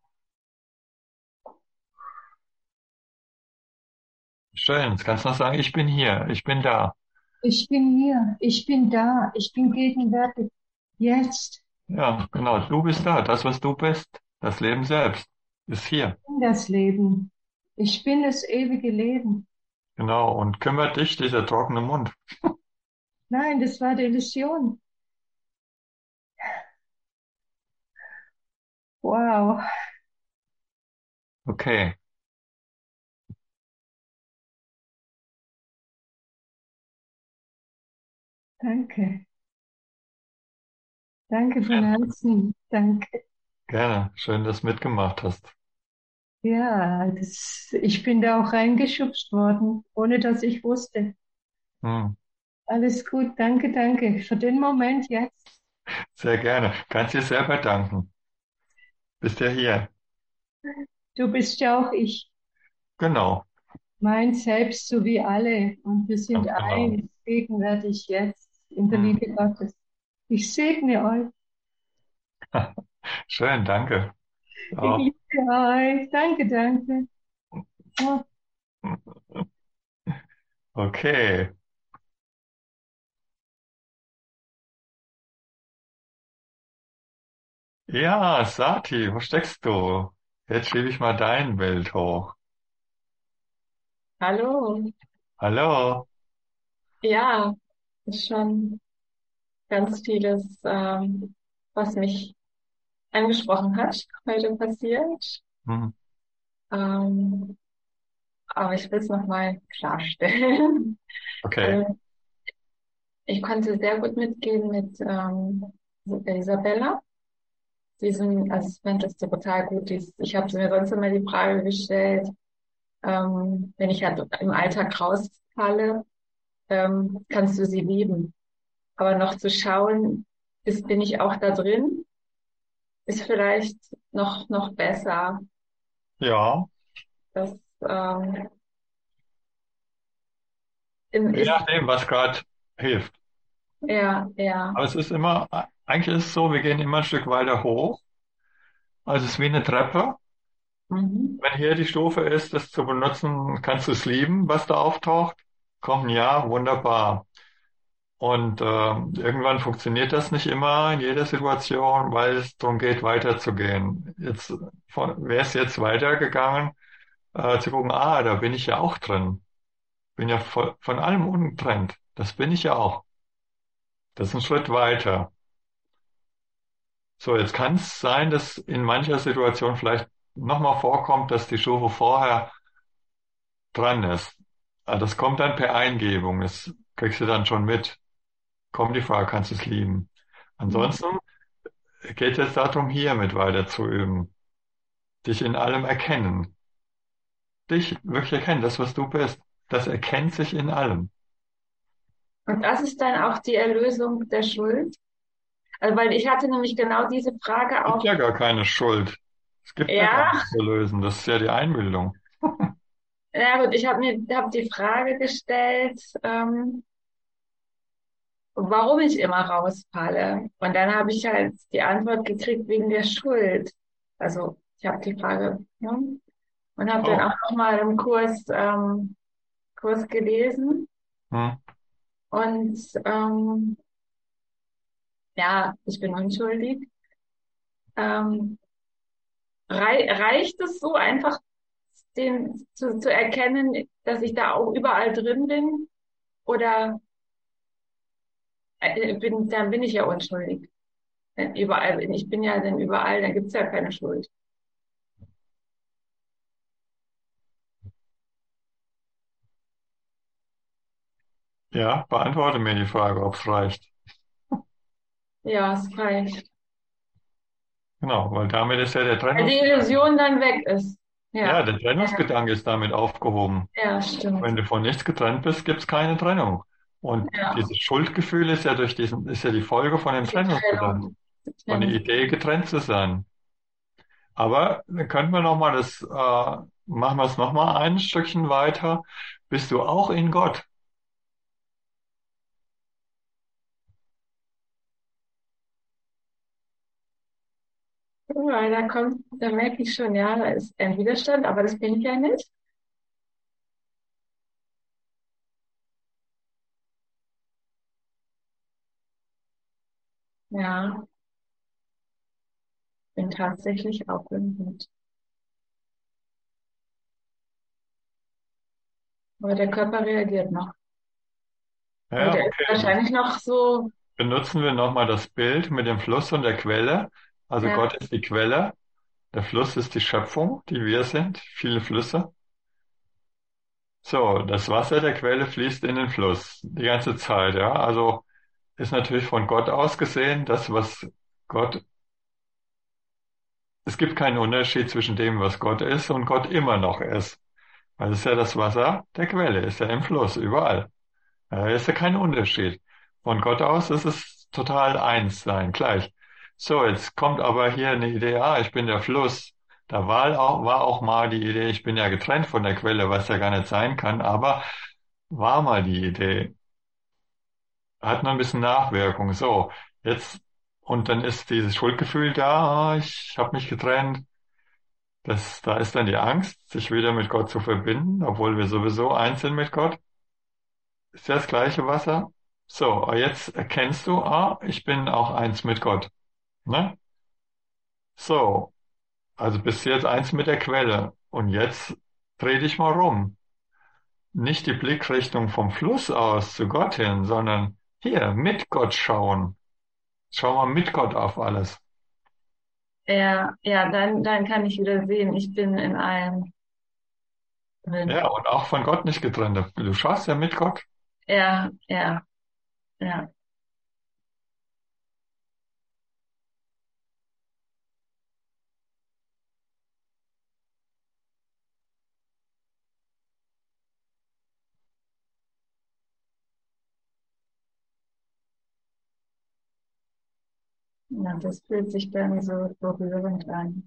Schön, jetzt kannst du noch sagen, ich bin hier, ich bin da. Ich bin hier, ich bin da, ich bin gegenwärtig. Jetzt Ja, genau, du bist da, das, was du bist, das Leben selbst, ist hier. in das Leben. Ich bin das ewige Leben. Genau, und kümmert dich dieser trockene Mund. Nein, das war die Illusion. Wow, Okay, danke. Danke von schön, Herzen. Danke. gerne, schön, dass du mitgemacht hast. Ja, das, ich bin da auch reingeschubst worden, ohne dass ich wusste. Hm, Alles gut, danke, danke. Für den Moment jetzt. sehr gerne. Kannst dir selber danken. Bist ja hier. Du bist ja auch ich, Genau, mein Selbst sowie alle. Und wir sind ganz genau. eins, gegenwärtig jetzt in der Hm. Liebe Gottes. Ich segne euch. Schön, danke. Ich Ja. liebe euch. Danke, danke. Oh, Okay. Ja, Sati, wo steckst du? Jetzt schiebe ich mal dein Bild hoch. Hallo. Hallo? Ja, ist schon ganz vieles, ähm, was mich angesprochen hat, heute passiert. Hm. Ähm, aber ich will es nochmal klarstellen. Okay. Also ich konnte sehr gut mitgehen mit ähm, Isabella. Diesen, also ich fand das total gut. Dies, ich habe mir sonst immer die Frage gestellt, ähm, wenn ich halt im Alltag rausfalle, ähm, kannst du sie lieben? Aber noch zu schauen, ist, bin ich auch da drin, ist vielleicht noch, noch besser. Ja, Das ähm, im- je ist, nachdem, was gerade hilft. ja, ja. Aber es ist immer, eigentlich ist es so, wir gehen immer ein Stück weiter hoch. Also es ist wie eine Treppe. Mhm. Wenn hier die Stufe ist, das zu benutzen, kannst du es lieben, was da auftaucht. Komm, ja, wunderbar. Und ähm, irgendwann funktioniert das nicht immer in jeder Situation, weil es darum geht, weiterzugehen. Jetzt wäre es jetzt weitergegangen, äh, zu gucken, ah, da bin ich ja auch drin. Bin ja voll, von allem ungetrennt. Das bin ich ja auch. Das ist ein Schritt weiter. So, jetzt kann es sein, dass in mancher Situation vielleicht nochmal vorkommt, dass die Stufe vorher dran ist. Ah, das kommt dann per Eingebung. Das kriegst du dann schon mit. Kommt die Frage, kannst du es lieben? Ansonsten geht es darum, hiermit weiter zu üben. Dich in allem erkennen. Dich wirklich erkennen, das, was du bist. Das erkennt sich in allem. Und das ist dann auch die Erlösung der Schuld. Also, weil ich hatte nämlich genau diese Frage Es gibt auch, ja gar keine Schuld. Es gibt ja gar ja, nichts zu lösen. Das ist ja die Einbildung. ja gut, ich habe mir hab die Frage gestellt, ähm, warum ich immer rausfalle. Und dann habe ich halt die Antwort gekriegt wegen der Schuld. Also ich habe die Frage, ja, und habe dann Oh. auch nochmal im Kurs, ähm, Kurs gelesen. Hm. Und ähm, ja, ich bin unschuldig. Ähm, rei reicht es so einfach, den zu, zu erkennen, dass ich da auch überall drin bin? Oder äh, bin, dann bin ich ja unschuldig. Wenn überall bin. Ich bin ja dann überall, dann gibt's ja keine Schuld. Ja, beantworte mir die Frage, ob es reicht. Ja, es reicht. Genau, weil damit ist ja der Weil die Trennungsgedanke. Illusion dann weg ist. Ja, Ja, der Trennungsgedanke ist damit aufgehoben. ja, stimmt. Wenn du von nichts getrennt bist, gibt es keine Trennung. Und Ja, dieses Schuldgefühl ist ja durch diesen, ist ja die Folge von dem die Trennungsgedanken, Trennung. Die von der Trennung. Idee, getrennt zu sein. Aber dann könnten wir nochmal das, äh, machen wir es nochmal ein Stückchen weiter. Bist du auch in Gott? Weil da kommt, da merke ich schon, ja, da ist ein Widerstand, aber das bin ich ja nicht. Ja, bin tatsächlich auch bemüht. Aber der Körper reagiert noch. Also Ja, der ist okay. wahrscheinlich noch so, Benutzen wir nochmal das Bild mit dem Fluss und der Quelle. Also ja, Gott ist die Quelle, der Fluss ist die Schöpfung, die wir sind, viele Flüsse. So, das Wasser der Quelle fließt in den Fluss die ganze Zeit, ja. Also ist natürlich von Gott aus gesehen, das, was Gott, es gibt keinen Unterschied zwischen dem, was Gott ist und Gott immer noch ist. Weil es ist ja das Wasser der Quelle, ist ja im Fluss, überall. Da ist ja kein Unterschied. Von Gott aus ist es total eins sein, gleich. So, jetzt kommt aber hier eine Idee, ah, ich bin der Fluss. Da war auch, war auch mal die Idee, ich bin ja getrennt von der Quelle, was ja gar nicht sein kann, aber war mal die Idee. Hat noch ein bisschen Nachwirkung. So, jetzt, und dann ist dieses Schuldgefühl da, ah, ich habe mich getrennt. Das, da ist dann die Angst, sich wieder mit Gott zu verbinden, obwohl wir sowieso eins sind mit Gott. Ist ja das gleiche Wasser. So, jetzt erkennst du, ah, ich bin auch eins mit Gott. Ne? So, also bist du jetzt eins mit der Quelle. Und jetzt dreh dich mal rum. Nicht die Blickrichtung vom Fluss aus zu Gott hin, sondern hier mit Gott schauen. Schau mal mit Gott auf alles. ja, ja, dann, dann kann ich wieder sehen, ich bin in allem Ja, drin. und auch von Gott nicht getrennt. Du schaust ja mit Gott. Ja, ja, ja. Ja, das fühlt sich dann so berührend an.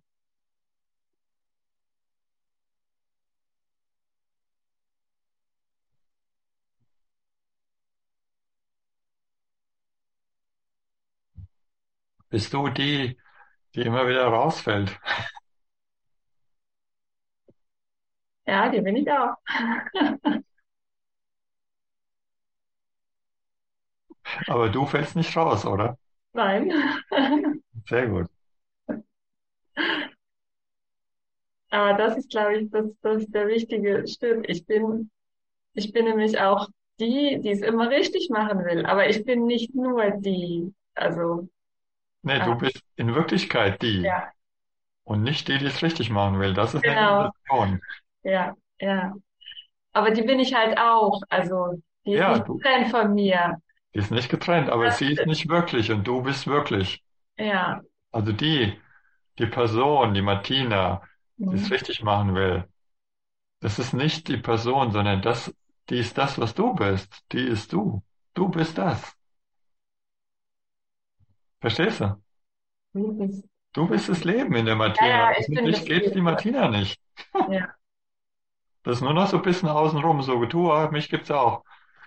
Bist du die, die immer wieder rausfällt. Ja, die bin ich auch. Aber du fällst nicht raus, oder? Nein. Sehr gut. Aber das ist, glaube ich, das, das ist der wichtige Schritt. Ich bin, ich bin nämlich auch die, die es immer richtig machen will. Aber ich bin nicht nur die. Also, Nee, äh, du bist in Wirklichkeit die ja, und nicht die, die es richtig machen will. Das ist eine genau. Illusion. Ja, ja. Aber die bin ich halt auch. Also, die ist Ja, nicht du, getrennt von mir. die ist nicht getrennt, aber Das, sie ist nicht wirklich und du bist wirklich. ja. Also die, die Person, die Martina, die es Mhm. richtig machen will, das ist nicht die Person, sondern das, die ist das, was du bist. Die ist du. Du bist das. Verstehst du? Du bist, Du bist das Leben in der ja, Martina. ja, Und ich ohne bin dich das geht's die Leben. Martina nicht. Ja. Das ist nur noch so ein bisschen außenrum, so du, ah, mich gibt's auch.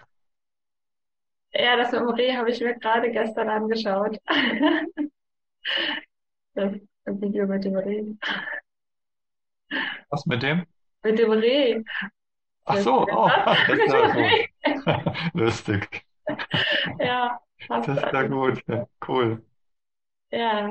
Ja, das mit dem Reh habe ich mir gerade gestern angeschaut. Das Video mit dem Reh. Was mit dem? Mit dem Reh. Ach Das, so, oh, das ist mit ja dem gut. Reh. Lustig. Ja, Das passt ist ja alles. gut. Ja, cool. Ja,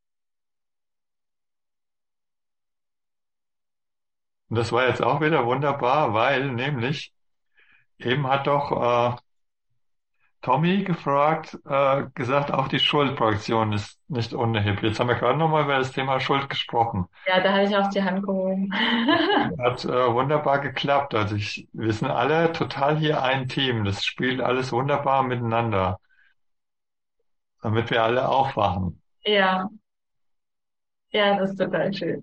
Und das war jetzt auch wieder wunderbar, weil nämlich eben hat doch äh, Tommy gefragt, äh, gesagt, auch die Schuldprojektion ist nicht unerheblich. Jetzt haben wir gerade nochmal über das Thema Schuld gesprochen. ja, da habe ich auch die Hand gehoben. Hat äh, wunderbar geklappt. Also ich, wir sind alle total hier ein Team. Das spielt alles wunderbar miteinander, damit wir alle aufwachen. Ja, ja, das ist total schön.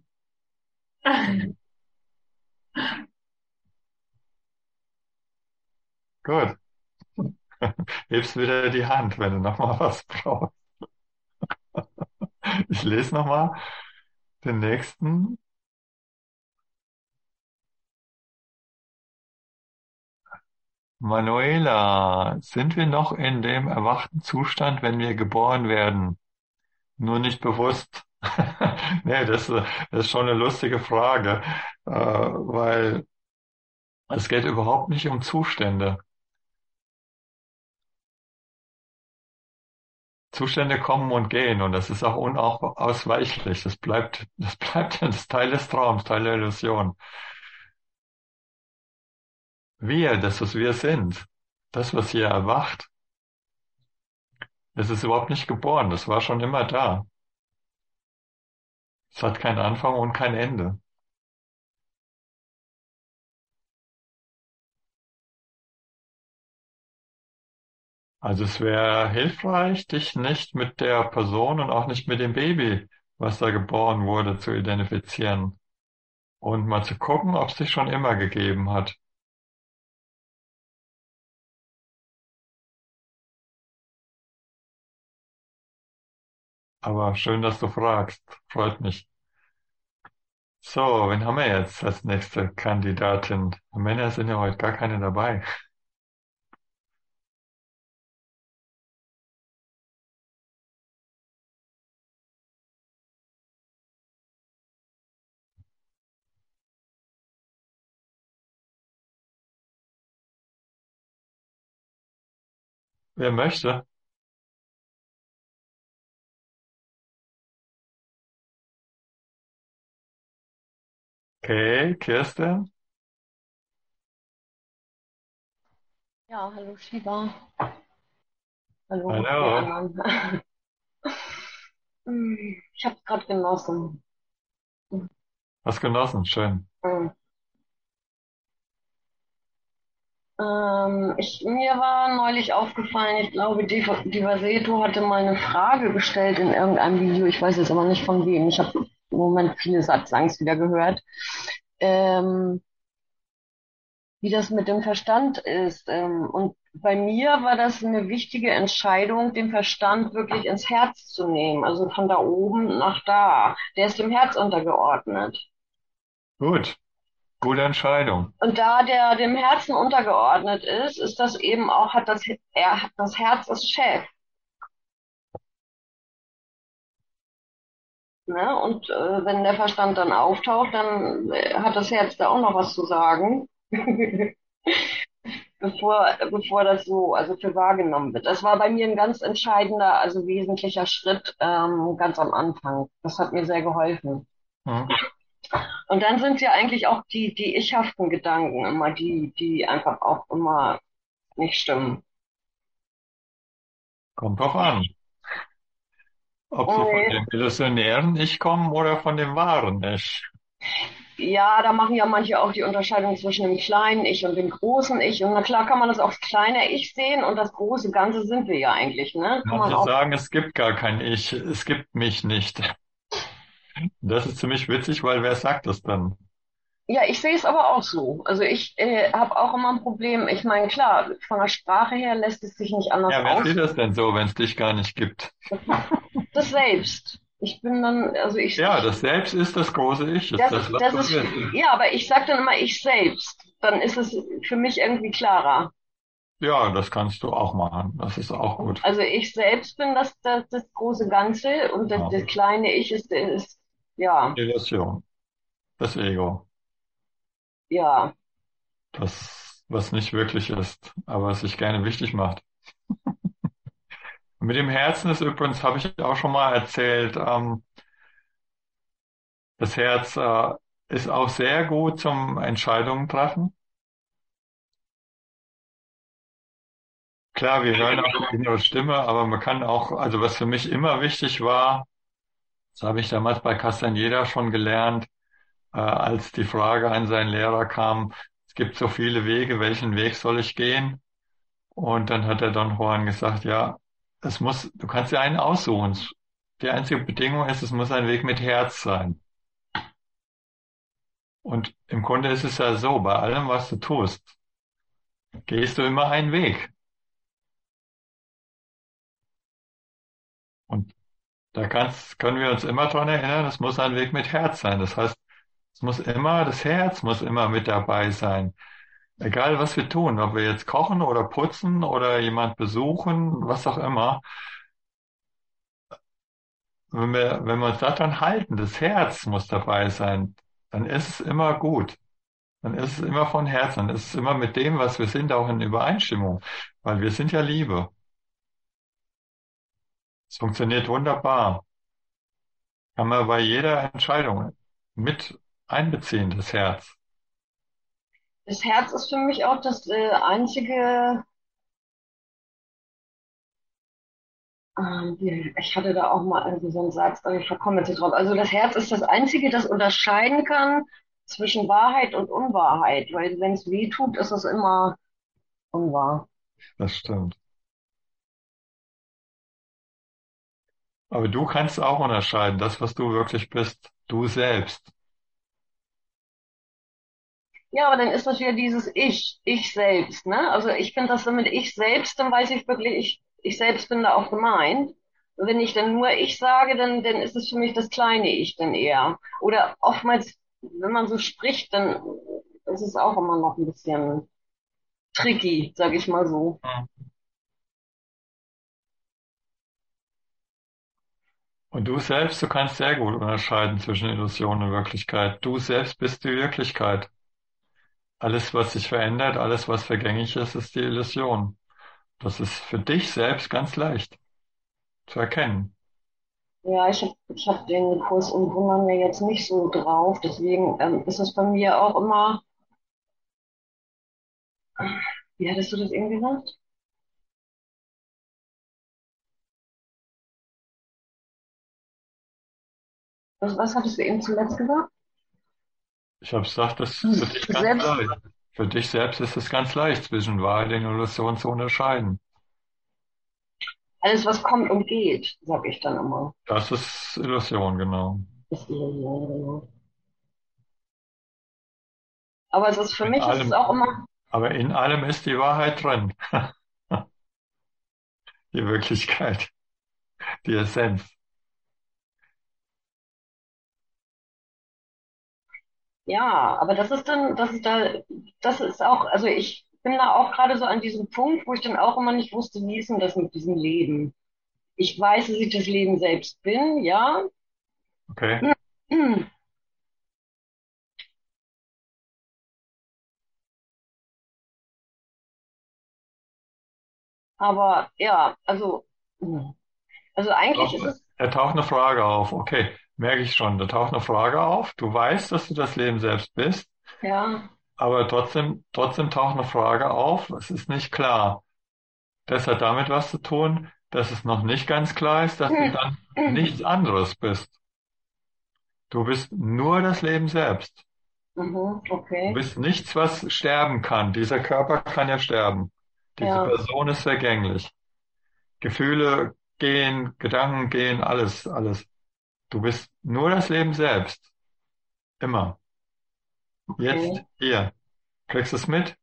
Gut. Hebst wieder die Hand, wenn du nochmal was brauchst. Ich lese nochmal den nächsten. Manuela, sind wir noch in dem erwachten Zustand, wenn wir geboren werden? Nur nicht bewusst. Nee, das, das ist schon eine lustige Frage, äh, weil es geht überhaupt nicht um Zustände. Zustände kommen und gehen und das ist auch unausweichlich. Das bleibt, das bleibt das ist Teil des Traums, Teil der Illusion. Wir, das, was wir sind, das, was hier erwacht, das ist überhaupt nicht geboren. Das war schon immer da. Es hat keinen Anfang und kein Ende. Also es wäre hilfreich, dich nicht mit der Person und auch nicht mit dem Baby, was da geboren wurde, zu identifizieren und mal zu gucken, ob es dich schon immer gegeben hat. Aber schön, dass du fragst. Freut mich. So, wen haben wir jetzt als nächste Kandidatin? Männer sind ja heute gar keine dabei. Wer möchte? Okay, Kirsten. Ja, hallo Shiva. Hallo, ihr Hallo. anderen. Hm, Ich habe gerade genossen. Was genossen? Schön. Hm. Ähm, ich, mir war neulich aufgefallen, ich glaube, Diva- Divaseto hatte mal eine Frage gestellt in irgendeinem Video, ich weiß jetzt aber nicht von wem. Ich habe im Moment viele Satzangs wieder gehört. Ähm, wie das mit dem Verstand ist. Ähm, und bei mir war das eine wichtige Entscheidung, den Verstand wirklich ins Herz zu nehmen, also von da oben nach da. Der ist dem Herz untergeordnet. Gut. Gute Entscheidung. Und da der dem Herzen untergeordnet ist, ist das eben auch, hat das, er hat das Herz ist Chef. Ne? Und äh, wenn der Verstand dann auftaucht, dann äh, hat das Herz da auch noch was zu sagen. bevor, bevor das so, also für wahrgenommen wird. Das war bei mir ein ganz entscheidender, also wesentlicher Schritt ähm, ganz am Anfang. Das hat mir sehr geholfen. Hm. Und dann sind ja eigentlich auch die, die ichhaften Gedanken immer die, die einfach auch immer nicht stimmen. Kommt drauf an. Ob sie von Und dem illusionären Ich kommen oder von dem wahren Ich. ja, da machen ja manche auch die Unterscheidung zwischen dem kleinen Ich und dem großen Ich. Und na klar kann man das auch als kleiner Ich sehen und das große Ganze sind wir ja eigentlich, ne? Kann man Manche auch. sagen, es gibt gar kein Ich, es gibt mich nicht. Das ist ziemlich witzig, weil wer sagt das dann? Ja, ich sehe es aber auch so. Also ich äh, habe auch immer ein Problem. Ich meine, klar, von der Sprache her lässt es sich nicht anders Ja, wer aus. sieht das denn so, wenn es dich gar nicht gibt? Das Selbst. Ich bin dann, also ich, Ja, ich das Selbst ist das große Ich, ist das das, ist, was das du ist, bist. ja, aber ich sage dann immer ich selbst. Dann ist es für mich irgendwie klarer. Ja, das kannst du auch machen. Das ist auch gut. Also ich selbst bin das, das, das große Ganze und das, Ja. das kleine Ich ist, ist, ja, Illusion, das Ego, ja. das, was nicht wirklich ist, aber sich gerne wichtig macht. Mit dem Herzen ist übrigens, habe ich auch schon mal erzählt, ähm, das Herz äh, ist auch sehr gut zum Entscheidungen treffen. Klar, wir hören auch die innere Stimme, aber man kann auch, also was für mich immer wichtig war, das habe ich damals bei Castaneda schon gelernt, äh, als die Frage an seinen Lehrer kam, es gibt so viele Wege, welchen Weg soll ich gehen? Und dann hat der Don Juan gesagt, ja, es muss, du kannst dir einen aussuchen. Die einzige Bedingung ist, es muss ein Weg mit Herz sein. Und im Grunde ist es ja so, bei allem, was du tust, gehst du immer einen Weg. Und da kannst, können wir uns immer dran erinnern, es muss ein Weg mit Herz sein. Das heißt, es muss immer, das Herz muss immer mit dabei sein. Egal, was wir tun, ob wir jetzt kochen oder putzen oder jemand besuchen, was auch immer. wenn wir, wenn wir uns daran halten, das Herz muss dabei sein, dann ist es immer gut. Dann ist es immer von Herzen, dann ist es immer mit dem, was wir sind, auch in Übereinstimmung, weil wir sind ja Liebe. Es funktioniert wunderbar. Kann man bei jeder Entscheidung mit einbeziehen, das Herz. Das Herz ist für mich auch das äh, einzige, ähm, wie- ich hatte da auch mal irgendwie so einen Satz, aber ich komme jetzt nicht drauf. Also das Herz ist das einzige, das unterscheiden kann zwischen Wahrheit und Unwahrheit, weil wenn es weh tut, ist es immer unwahr. Das stimmt. Aber du kannst auch unterscheiden, das, was du wirklich bist, du selbst. Ja, aber dann ist das wieder dieses Ich, ich selbst, ne? Also ich finde das so mit ich selbst, dann weiß ich wirklich, ich, ich selbst bin da auch gemeint. Und wenn ich dann nur ich sage, dann, dann ist es für mich das kleine Ich dann eher. Oder oftmals, wenn man so spricht, dann ist es auch immer noch ein bisschen tricky, sag ich mal so. Und du selbst, du kannst sehr gut unterscheiden zwischen Illusion und Wirklichkeit. Du selbst bist die Wirklichkeit. Alles, was sich verändert, alles, was vergänglich ist, ist die Illusion. Das ist für dich selbst ganz leicht zu erkennen. Ja, ich habe ich hab den Kurs Umwundern ja jetzt nicht so drauf, deswegen ähm, ist es bei mir auch immer, wie hattest du das eben gesagt? Was, was hattest du eben zuletzt gesagt? Ich habe gesagt, das ist für Hm. dich ganz Selbst, leicht. Für dich selbst ist es ganz leicht, zwischen Wahrheit und Illusion zu unterscheiden. alles, was kommt und geht, sag ich dann immer. Das ist Illusion, genau. Ist Illusion, genau. Aber es ist für In mich ist es allem, auch immer, aber in allem ist die Wahrheit drin. Die Wirklichkeit, die Essenz. ja, aber das ist dann, das ist da, das ist auch, also ich bin da auch gerade so an diesem Punkt, wo ich dann auch immer nicht wusste, wie ist denn das mit diesem Leben? Ich weiß, dass ich das Leben selbst bin, ja. Okay? Aber ja, also, also eigentlich ist Taucht- es, Da taucht eine Frage auf. Okay, merke ich schon. Da taucht eine Frage auf. Du weißt, dass du das Leben selbst bist, ja, aber trotzdem, trotzdem taucht eine Frage auf. Es ist nicht klar. Das hat damit was zu tun, dass es noch nicht ganz klar ist, dass du dann nichts anderes bist. Du bist nur das Leben selbst. mhm, Du okay, bist nichts, was sterben kann. Dieser Körper kann ja sterben. Diese ja, Person ist vergänglich. Gefühle gehen, Gedanken gehen, alles, alles. Du bist nur das Leben selbst. Immer. Jetzt, okay. hier. Kriegst du es mit?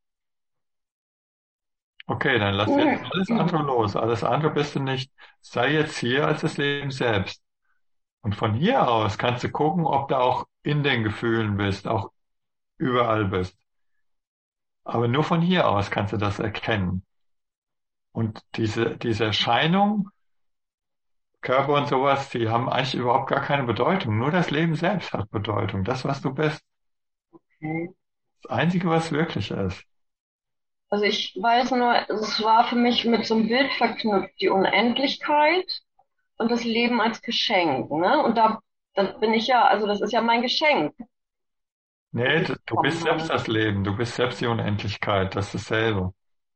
Okay, dann lass jetzt alles andere los. Alles andere bist du nicht. Sei jetzt hier als das Leben selbst. Und von hier aus kannst du gucken, ob du auch in den Gefühlen bist, auch überall bist. Aber nur von hier aus kannst du das erkennen. Und diese, diese Erscheinung, Körper und sowas, die haben eigentlich überhaupt gar keine Bedeutung. Nur das Leben selbst hat Bedeutung. Das, was du bist. Okay. Das Einzige, was wirklich ist. Also ich weiß nur, es war für mich mit so einem Bild verknüpft, die Unendlichkeit und das Leben als Geschenk, ne? Und da, da bin ich ja, also das ist ja mein Geschenk, das Nee, ich du du bist bekommen selbst habe. das Leben. Du bist selbst die Unendlichkeit. Das ist dasselbe.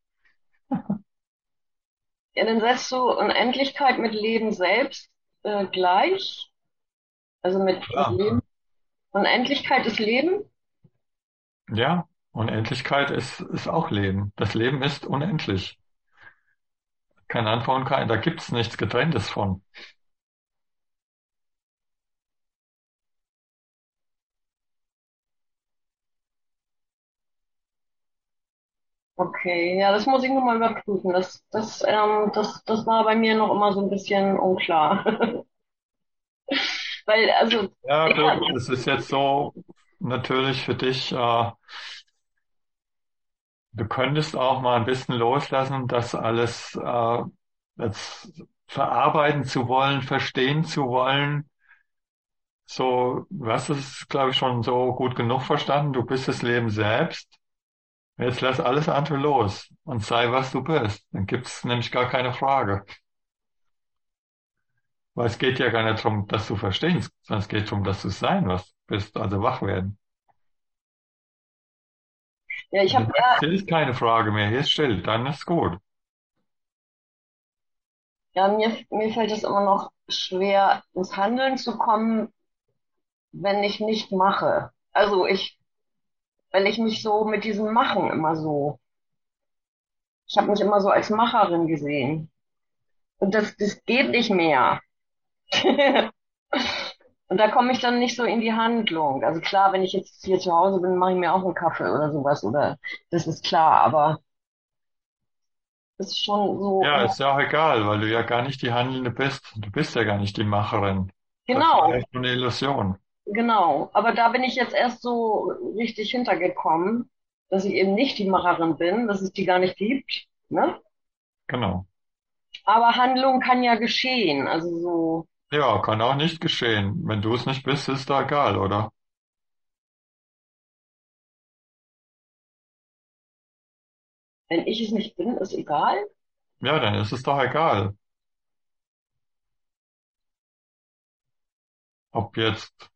Ja, dann setzt du Unendlichkeit mit Leben selbst äh, gleich, also mit, mit Klar. Leben. Unendlichkeit ist Leben. Ja, Unendlichkeit ist, ist auch Leben. Das Leben ist unendlich. Kein Anfang und kein, da gibt's nichts Getrenntes von. Okay, ja, das muss ich nochmal überprüfen. Das, das, ähm, das, das war bei mir noch immer so ein bisschen unklar. Weil, also, Ja, ja, gut, das ist jetzt so natürlich für dich, äh, du könntest auch mal ein bisschen loslassen, dass alles, äh, jetzt verarbeiten zu wollen, verstehen zu wollen. So, du hast es, glaube ich, schon so gut genug verstanden. Du bist das Leben selbst. Jetzt lass alles andere los und sei, was du bist. Dann gibt's nämlich gar keine Frage. Weil es geht ja gar nicht darum, dass du verstehst, sondern es geht darum, dass du sein, was du bist, also wach werden. Ja, ich Wenn du habe merkst, hier ist keine Frage mehr, hier ist still, dann ist gut. ja, mir, mir fällt es immer noch schwer, ins Handeln zu kommen, wenn ich nicht mache. Also ich, weil ich mich so mit diesem Machen immer so, ich habe mich immer so als Macherin gesehen. Und das, das geht nicht mehr. Und da komme ich dann nicht so in die Handlung. Also klar, wenn ich jetzt hier zu Hause bin, mache ich mir auch einen Kaffee oder sowas, oder das ist klar, aber das ist schon so, Ja, ist ja auch egal, weil du ja gar nicht die Handelnde bist. Du bist ja gar nicht die Macherin. Das war genau, echt nur eine Illusion. genau. Aber da bin ich jetzt erst so richtig hintergekommen, dass ich eben nicht die Macherin bin, dass es die gar nicht gibt, ne? Genau. Aber Handlung kann ja geschehen. Also so, Ja, kann auch nicht geschehen. Wenn du es nicht bist, ist da egal, oder? wenn ich es nicht bin, ist egal. Ja, dann ist es doch egal, ob jetzt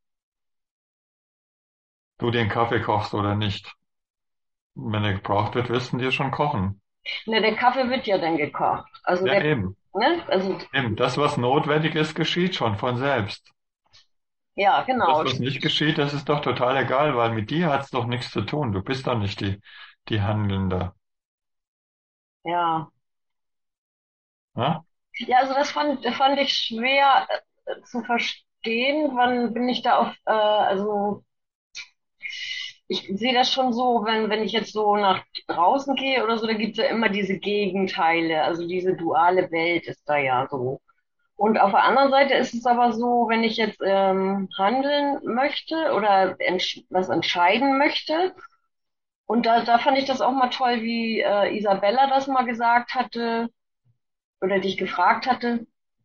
du den Kaffee kochst oder nicht. Wenn er gebraucht wird, wirst du ihn dir schon kochen. Ne, der Kaffee wird ja dann gekocht. Also Ja, der, eben. ne? Also, Eben. Das, was notwendig ist, geschieht schon von selbst. ja, Das, genau. was nicht geschieht, das ist doch total egal, weil mit dir hat's doch nichts zu tun. Du bist doch nicht die, die Handelnde. Ja. Ja? Ja, also das fand, fand ich schwer äh, zu verstehen. Wann bin ich da auf, äh, also ich sehe das schon so, wenn, wenn ich jetzt so nach draußen gehe oder so, da gibt's ja immer diese Gegenteile. Also diese duale Welt ist da ja so. Und auf der anderen Seite ist es aber so, wenn ich jetzt ähm, handeln möchte oder entsch was entscheiden möchte, und da, da fand ich das auch mal toll, wie äh, Isabella das mal gesagt hatte oder dich gefragt hatte.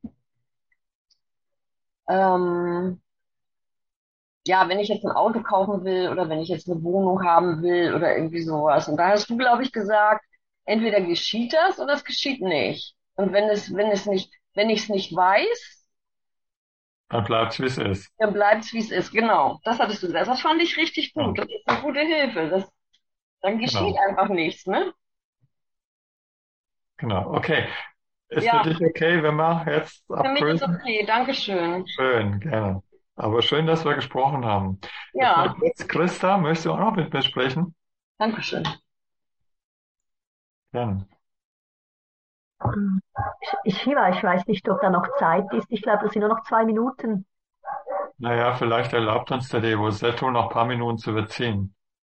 Ähm, ja, wenn ich jetzt ein Auto kaufen will oder wenn ich jetzt eine Wohnung haben will oder irgendwie sowas. Und da hast du, glaube ich, gesagt, entweder geschieht das oder es geschieht nicht. Und wenn es, wenn es nicht, wenn ich es nicht weiß, Dann bleibt's, wie es ist. dann bleibt es, wie es ist. Genau. Das hattest du gesagt. Das fand ich richtig Ja, gut. Das ist eine gute Hilfe. Das, dann geschieht genau. einfach nichts, ne? Genau. Okay. Ist für Ja, dich okay, wenn wir jetzt für mich ist abgrüßen? okay. Dankeschön. Schön, gerne. Aber schön, dass wir gesprochen haben. Jetzt noch Ja, kurz, Christa, möchtest du auch noch mit mir sprechen? Dankeschön. Gerne. Hm. Ich, Shiva, ich weiß nicht, ob da noch Zeit ist. Ich glaube, das sind nur noch zwei Minuten. Naja, vielleicht erlaubt uns der Devosetto noch ein paar Minuten zu überziehen.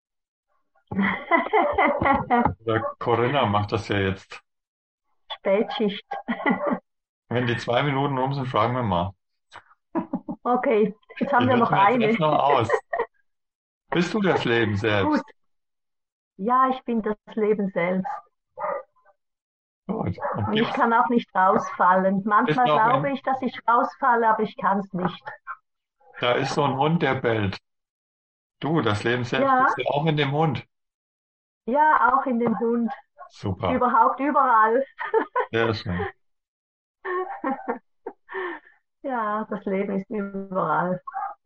Oder Corinna macht das ja jetzt. Spätschicht. Wenn die zwei Minuten rum sind, fragen wir mal. Okay, jetzt Die haben wir noch halten wir jetzt eine. erst noch aus. Bist du das Leben Gut, selbst? ja, ich bin das Leben selbst. Gut. Und Und ich gibt's, kann auch nicht rausfallen. ist Manchmal noch glaube ein, ich, dass ich rausfalle, aber ich kann es nicht. da ist so ein Hund, der bellt. Du, das Leben selbst Ja, bist ja auch in dem Hund. ja, auch in dem Hund. Super. Überhaupt überall. Sehr schön. Ja, das Leben ist überall.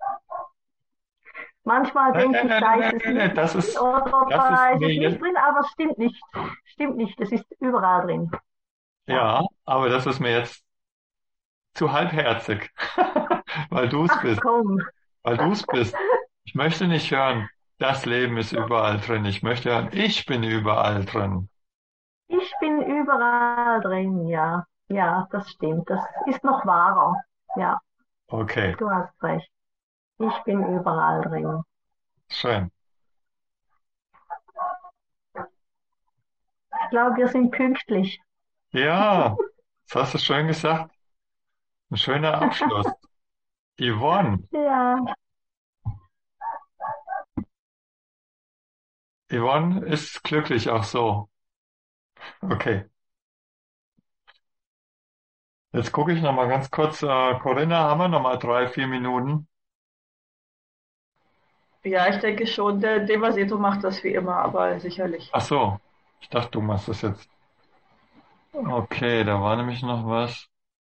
Manchmal Nein, denke nein, ich, nein, da nein, ist nein, es nein, nicht nein, das drin ist, oder das ist da ist mir es nicht jetzt, drin, aber es stimmt nicht. Stimmt nicht, es ist überall drin. Ja. ja, aber das ist mir jetzt zu halbherzig, weil du es Ach bist, komm, weil du es bist. Ich möchte nicht hören, das Leben ist überall drin. Ich möchte hören, ich bin überall drin. ich bin überall drin, ja. Ja, das stimmt. Das ist noch wahrer. Ja, Okay, du hast recht. Ich bin überall drin. schön. Ich glaube, wir sind pünktlich. Ja, das hast du schön gesagt. Ein schöner Abschluss. Yvonne, Ja, Yvonne ist glücklich auch so. Okay. Jetzt gucke ich noch mal ganz kurz. Äh, Corinna, haben wir noch mal drei, vier Minuten? Ja, ich denke schon, der Devaseto macht das wie immer, aber sicherlich. Ach so, ich dachte, du machst das jetzt. Okay, da war nämlich noch was.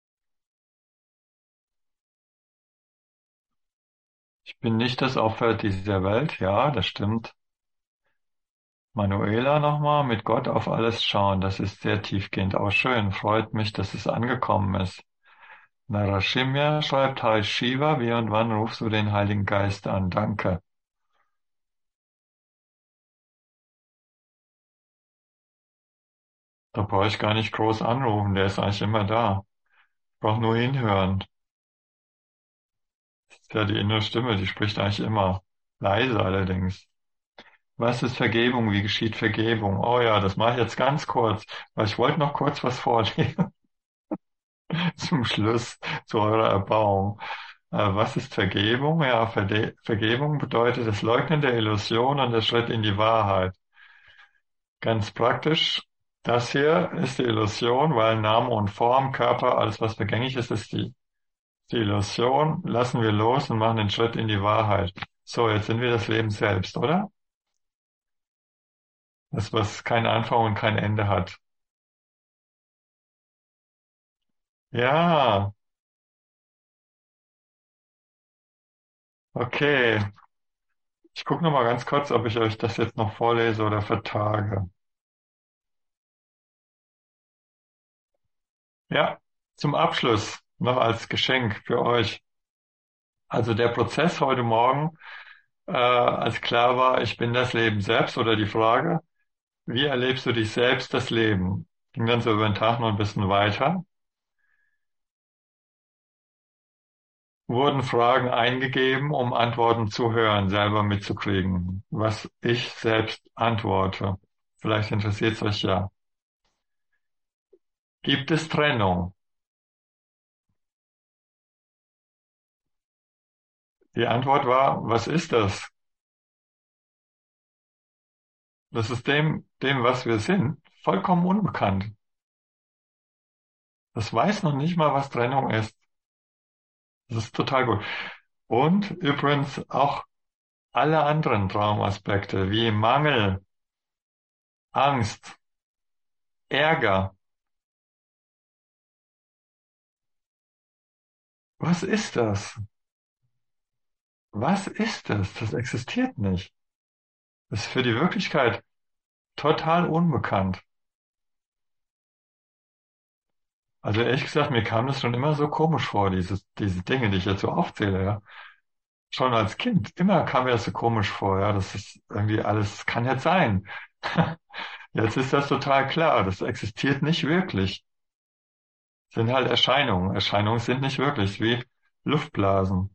Ich bin nicht das Opfer dieser Welt. Ja, das stimmt. Manuela nochmal, mit Gott auf alles schauen. Das ist sehr tiefgehend. Auch schön. Freut mich, dass es angekommen ist. Narashimya schreibt, Hi Shiva, wie und wann rufst du den Heiligen Geist an? Danke. Da brauche ich gar nicht groß anrufen, der ist eigentlich immer da. Ich brauche nur hinhören. Das ist ja die innere Stimme, die spricht eigentlich immer. Leise allerdings. Was ist Vergebung? Wie geschieht Vergebung? Oh ja, das mache ich jetzt ganz kurz, weil ich wollte noch kurz was vorlesen zum Schluss zu eurer Erbauung. Äh, was ist Vergebung? Ja, Verde Vergebung bedeutet das Leugnen der Illusion und der Schritt in die Wahrheit. Ganz praktisch, das hier ist die Illusion, weil Name und Form, Körper, alles was vergänglich ist, ist die, die Illusion. Lassen wir los und machen den Schritt in die Wahrheit. So, jetzt sind wir das Leben selbst, oder? Das, was keinen Anfang und kein Ende hat. Ja, okay. Ich gucke noch mal ganz kurz, ob ich euch das jetzt noch vorlese oder vertage. Ja, zum Abschluss noch als Geschenk für euch. Also der Prozess heute Morgen, äh, als klar war, ich bin das Leben selbst oder die Frage, wie erlebst du dich selbst, das Leben? Ging dann so über den Tag noch ein bisschen weiter. Wurden Fragen eingegeben, um Antworten zu hören, selber mitzukriegen, was ich selbst antworte. Vielleicht interessiert es euch ja. Gibt es Trennung? Die Antwort war, was ist das? Das ist dem, dem, was wir sind, vollkommen unbekannt. Das weiß noch nicht mal, was Trennung ist. Das ist total gut. Und übrigens auch alle anderen Traumaspekte wie Mangel, Angst, Ärger. Was ist das? Was ist das? Das existiert nicht. Das ist für die Wirklichkeit total unbekannt. Also ehrlich gesagt, mir kam das schon immer so komisch vor, dieses, diese Dinge, die ich jetzt so aufzähle, ja. Schon als Kind, immer kam mir das so komisch vor, ja. Das ist irgendwie alles, kann jetzt sein. Jetzt ist das total klar, das existiert nicht wirklich. Sind halt Erscheinungen. Erscheinungen sind nicht wirklich, wie Luftblasen.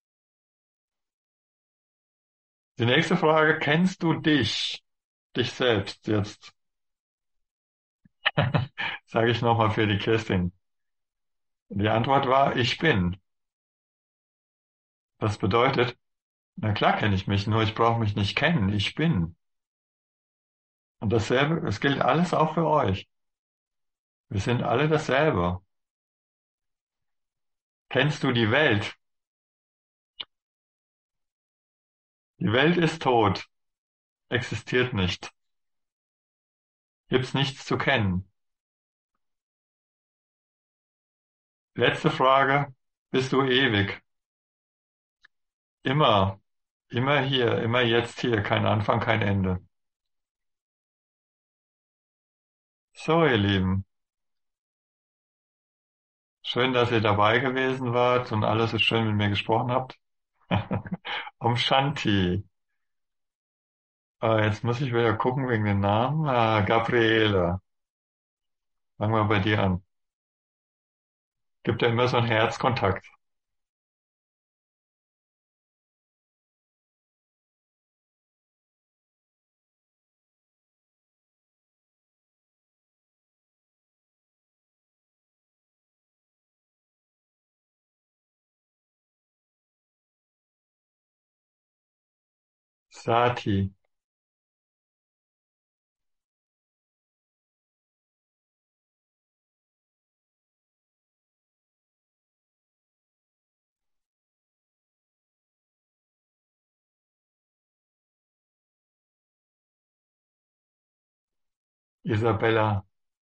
Die nächste Frage, kennst du dich? Dich selbst jetzt? Sage ich nochmal für die Kirstin. Die Antwort war, ich bin. Das bedeutet, na klar kenne ich mich, nur ich brauche mich nicht kennen. Ich bin. Und dasselbe, es gilt alles auch für euch. Wir sind alle dasselbe. Kennst du die Welt? Die Welt ist tot, existiert nicht. Gibt's nichts zu kennen. Letzte Frage, bist du ewig? Immer, immer hier, immer jetzt hier, kein Anfang, kein Ende. So, ihr Lieben, schön, dass ihr dabei gewesen wart und alles so schön mit mir gesprochen habt. Om Shanti. Äh, jetzt muss ich wieder gucken wegen den Namen. Ah, Gabriele. Fangen wir bei dir an. Gibt ja immer so einen Herzkontakt. Sati. Isabella,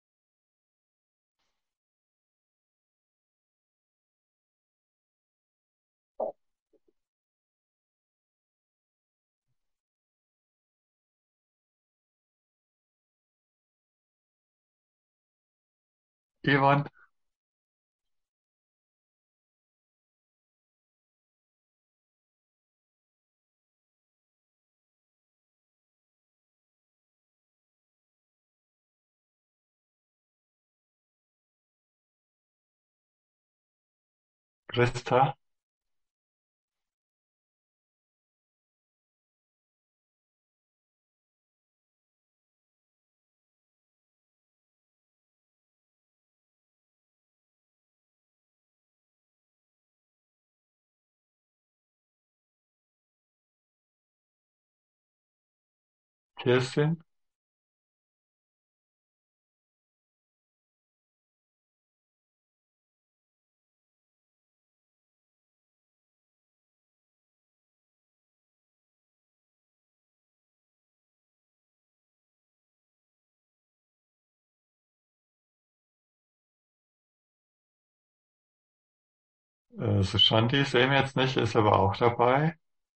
Yvonne, Christa, Kirsten, äh, Susanti sehen wir jetzt nicht, ist aber auch dabei.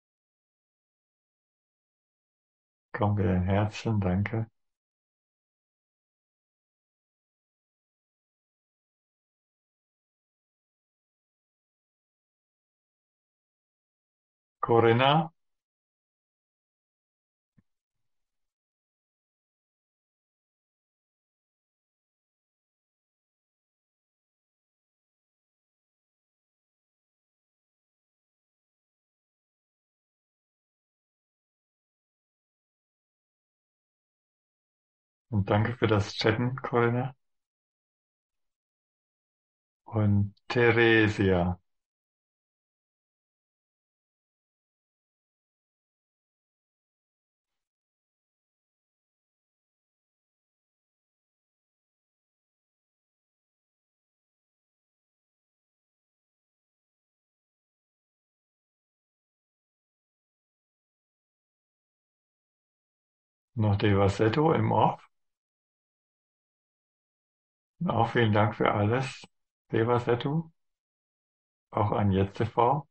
Komm, wieder ein Herzchen, danke. Corinna, und danke für das Chatten, Corinna. Und Theresia, noch Devasetto im Off. Auch vielen Dank für alles, Devasetto, auch an Jetzt T V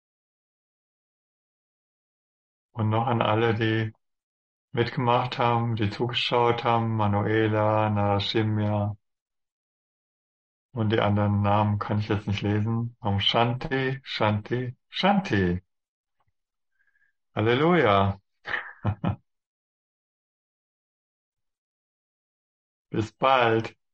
und noch an alle, die mitgemacht haben, die zugeschaut haben, Manuela, Narashimya und die anderen Namen kann ich jetzt nicht lesen. Om Shanti, Shanti, Shanti. Halleluja. Bis bald.